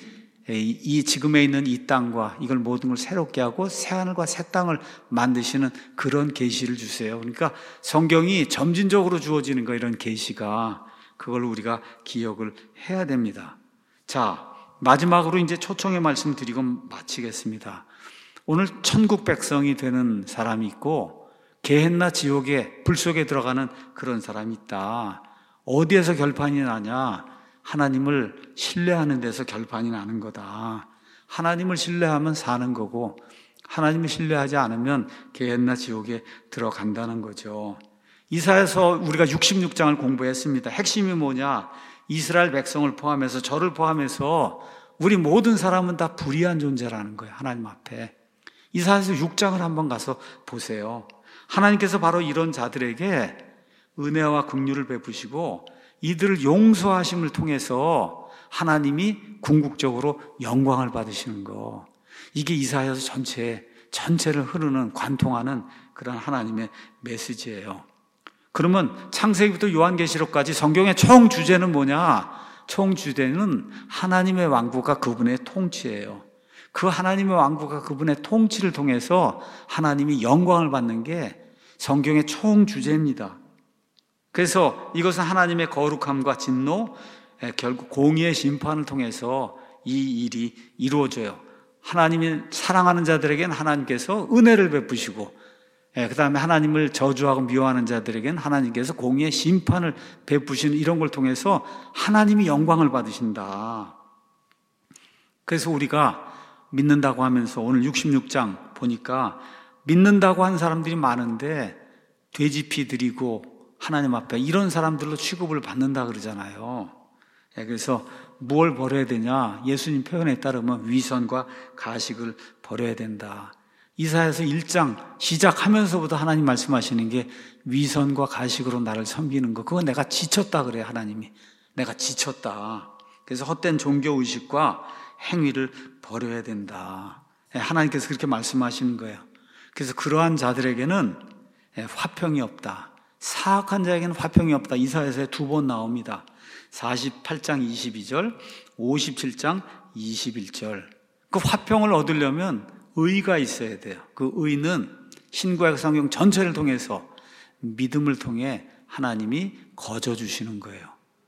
이 지금에 있는 이 땅과 이걸 모든 걸 새롭게 하고 새하늘과 새 땅을 만드시는 그런 계시를 주세요. 그러니까 성경이 점진적으로 주어지는 거, 이런 계시가, 그걸 우리가 기억을 해야 됩니다. 자, 마지막으로 이제 초청의 말씀 드리고 마치겠습니다. 오늘 천국 백성이 되는 사람이 있고 게헨나 지옥의 불 속에 들어가는 그런 사람이 있다. 어디에서 결판이 나냐? 하나님을 신뢰하는 데서 결판이 나는 거다. 하나님을 신뢰하면 사는 거고, 하나님을 신뢰하지 않으면 게헨나 지옥에 들어간다는 거죠. 이사야서 우리가 육십육 장을 공부했습니다. 핵심이 뭐냐? 이스라엘 백성을 포함해서, 저를 포함해서 우리 모든 사람은 다 불의한 존재라는 거예요, 하나님 앞에. 이사야서 육 장을 한번 가서 보세요. 하나님께서 바로 이런 자들에게 은혜와 긍휼을 베푸시고 이들을 용서하심을 통해서 하나님이 궁극적으로 영광을 받으시는 거, 이게 이사야서 전체, 전체를 흐르는, 관통하는 그런 하나님의 메시지예요. 그러면 창세기부터 요한계시록까지 성경의 총 주제는 뭐냐? 총 주제는 하나님의 왕국과 그분의 통치예요. 그 하나님의 왕국과 그분의 통치를 통해서 하나님이 영광을 받는 게 성경의 총 주제입니다. 그래서 이것은 하나님의 거룩함과 진노, 결국 공의의 심판을 통해서 이 일이 이루어져요. 하나님이 사랑하는 자들에게는 하나님께서 은혜를 베푸시고, 그 다음에 하나님을 저주하고 미워하는 자들에게는 하나님께서 공의의 심판을 베푸시는, 이런 걸 통해서 하나님이 영광을 받으신다. 그래서 우리가 믿는다고 하면서 오늘 육십육 장 보니까 믿는다고 한 사람들이 많은데 돼지피 드리고 하나님 앞에 이런 사람들로 취급을 받는다 그러잖아요. 그래서 뭘 버려야 되냐? 예수님 표현에 따르면 위선과 가식을 버려야 된다. 이사야서 일 장 시작하면서부터 하나님 말씀하시는 게 위선과 가식으로 나를 섬기는 거, 그건 내가 지쳤다 그래요. 하나님이 내가 지쳤다. 그래서 헛된 종교의식과 행위를 버려야 된다. 하나님께서 그렇게 말씀하시는 거예요. 그래서 그러한 자들에게는 화평이 없다. 사악한 자에게는 화평이 없다. 이사야서에 두 번 나옵니다. 사십팔 장 이십이 절, 오십칠 장 이십일 절. 그 화평을 얻으려면 의가 있어야 돼요. 그 의는 신구약 성경 전체를 통해서 믿음을 통해 하나님이 거저 주시는 거예요.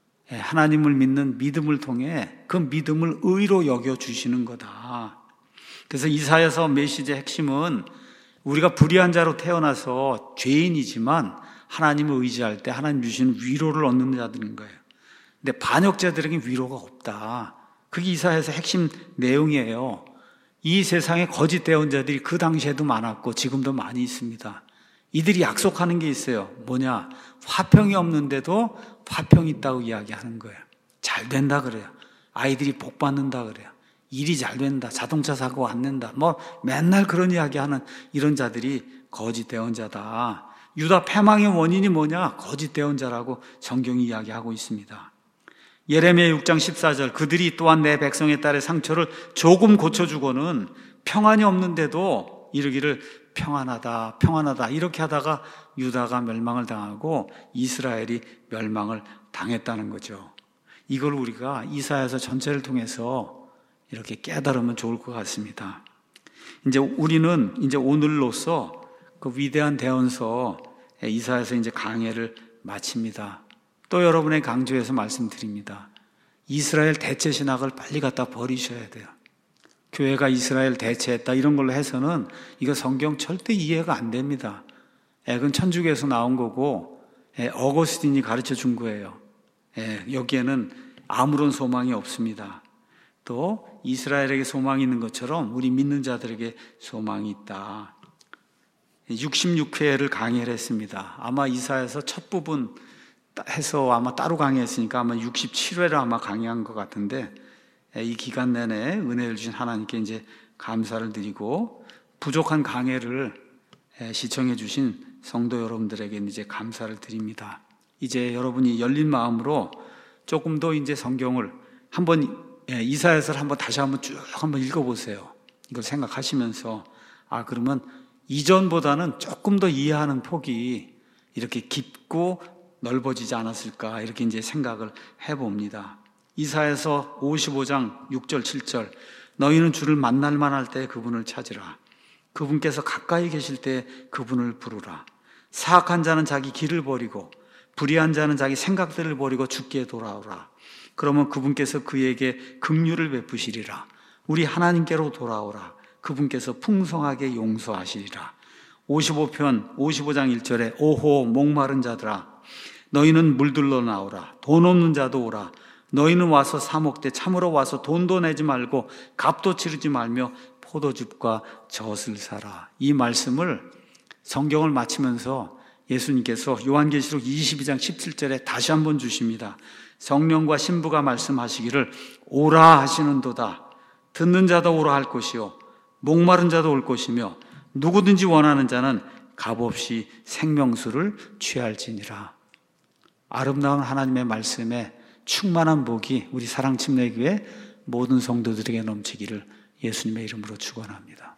하나님을 믿는 믿음을 통해 그 믿음을 의로 여겨 주시는 거다. 그래서 이사야서 메시지의 핵심은 우리가 불의한 자로 태어나서 죄인이지만 하나님을 의지할 때 하나님 주시는 위로를 얻는 자들인 거예요. 근데 반역자들에게 위로가 없다. 그게 이사야서 핵심 내용이에요. 이 세상에 거짓 대언자들이 그 당시에도 많았고 지금도 많이 있습니다. 이들이 약속하는 게 있어요. 뭐냐? 화평이 없는데도 화평이 있다고 이야기하는 거예요. 잘 된다 그래요. 아이들이 복 받는다 그래요. 일이 잘 된다. 자동차 사고 안 낸다. 뭐 맨날 그런 이야기하는 이런 자들이 거짓 대언자다. 유다 패망의 원인이 뭐냐? 거짓 대언자라고 성경이 이야기하고 있습니다. 예레미야 육 장 십사 절, 그들이 또한 내 백성의 딸의 상처를 조금 고쳐주고는 평안이 없는데도 이르기를 평안하다, 평안하다 이렇게 하다가 유다가 멸망을 당하고 이스라엘이 멸망을 당했다는 거죠. 이걸 우리가 이사야서 전체를 통해서 이렇게 깨달으면 좋을 것 같습니다. 이제 우리는 이제 오늘로써 그 위대한 대언서 이사야서 이제 강해를 마칩니다. 또 여러분의 강조해서 말씀드립니다. 이스라엘 대체 신학을 빨리 갖다 버리셔야 돼요. 교회가 이스라엘 대체했다 이런 걸로 해서는 이거 성경 절대 이해가 안 됩니다. 예, 그건 천주교에서 나온 거고 예, 어거스틴이 가르쳐 준 거예요. 예, 여기에는 아무런 소망이 없습니다. 또 이스라엘에게 소망이 있는 것처럼 우리 믿는 자들에게 소망이 있다. 육십육 회를 강의를 했습니다. 아마 이사야서 첫 부분 해서 아마 따로 강의했으니까 아마 육십칠 회를 아마 강의한 것 같은데, 이 기간 내내 은혜를 주신 하나님께 이제 감사를 드리고 부족한 강해를 시청해 주신 성도 여러분들에게 이제 감사를 드립니다. 이제 여러분이 열린 마음으로 조금 더 이제 성경을 한번 이사야서를 한번 다시 한번 쭉 한번 읽어보세요. 이걸 생각하시면서 아 그러면 이전보다는 조금 더 이해하는 폭이 이렇게 깊고 넓어지지 않았을까 이렇게 이제 생각을 해봅니다. 이사야서 오십오 장 육 절 칠 절 너희는 주를 만날 만할 때 그분을 찾으라. 그분께서 가까이 계실 때 그분을 부르라. 사악한 자는 자기 길을 버리고 불의한 자는 자기 생각들을 버리고 주께 돌아오라. 그러면 그분께서 그에게 긍휼을 베푸시리라. 우리 하나님께로 돌아오라. 그분께서 풍성하게 용서하시리라. 오십오 편 오십오 장 일 절에 오호 목마른 자들아 너희는 물들러 나오라. 돈 없는 자도 오라. 너희는 와서 사 먹되 참으로 와서 돈도 내지 말고 값도 치르지 말며 포도즙과 젖을 사라. 이 말씀을 성경을 마치면서 예수님께서 요한계시록 이십이 장 십칠 절에 다시 한번 주십니다. 성령과 신부가 말씀하시기를 오라 하시는도다. 듣는 자도 오라 할 것이요 목마른 자도 올 것이며 누구든지 원하는 자는 값없이 생명수를 취할지니라. 아름다운 하나님의 말씀에 충만한 복이 우리 사랑침례교회 모든 성도들에게 넘치기를 예수님의 이름으로 축원합니다.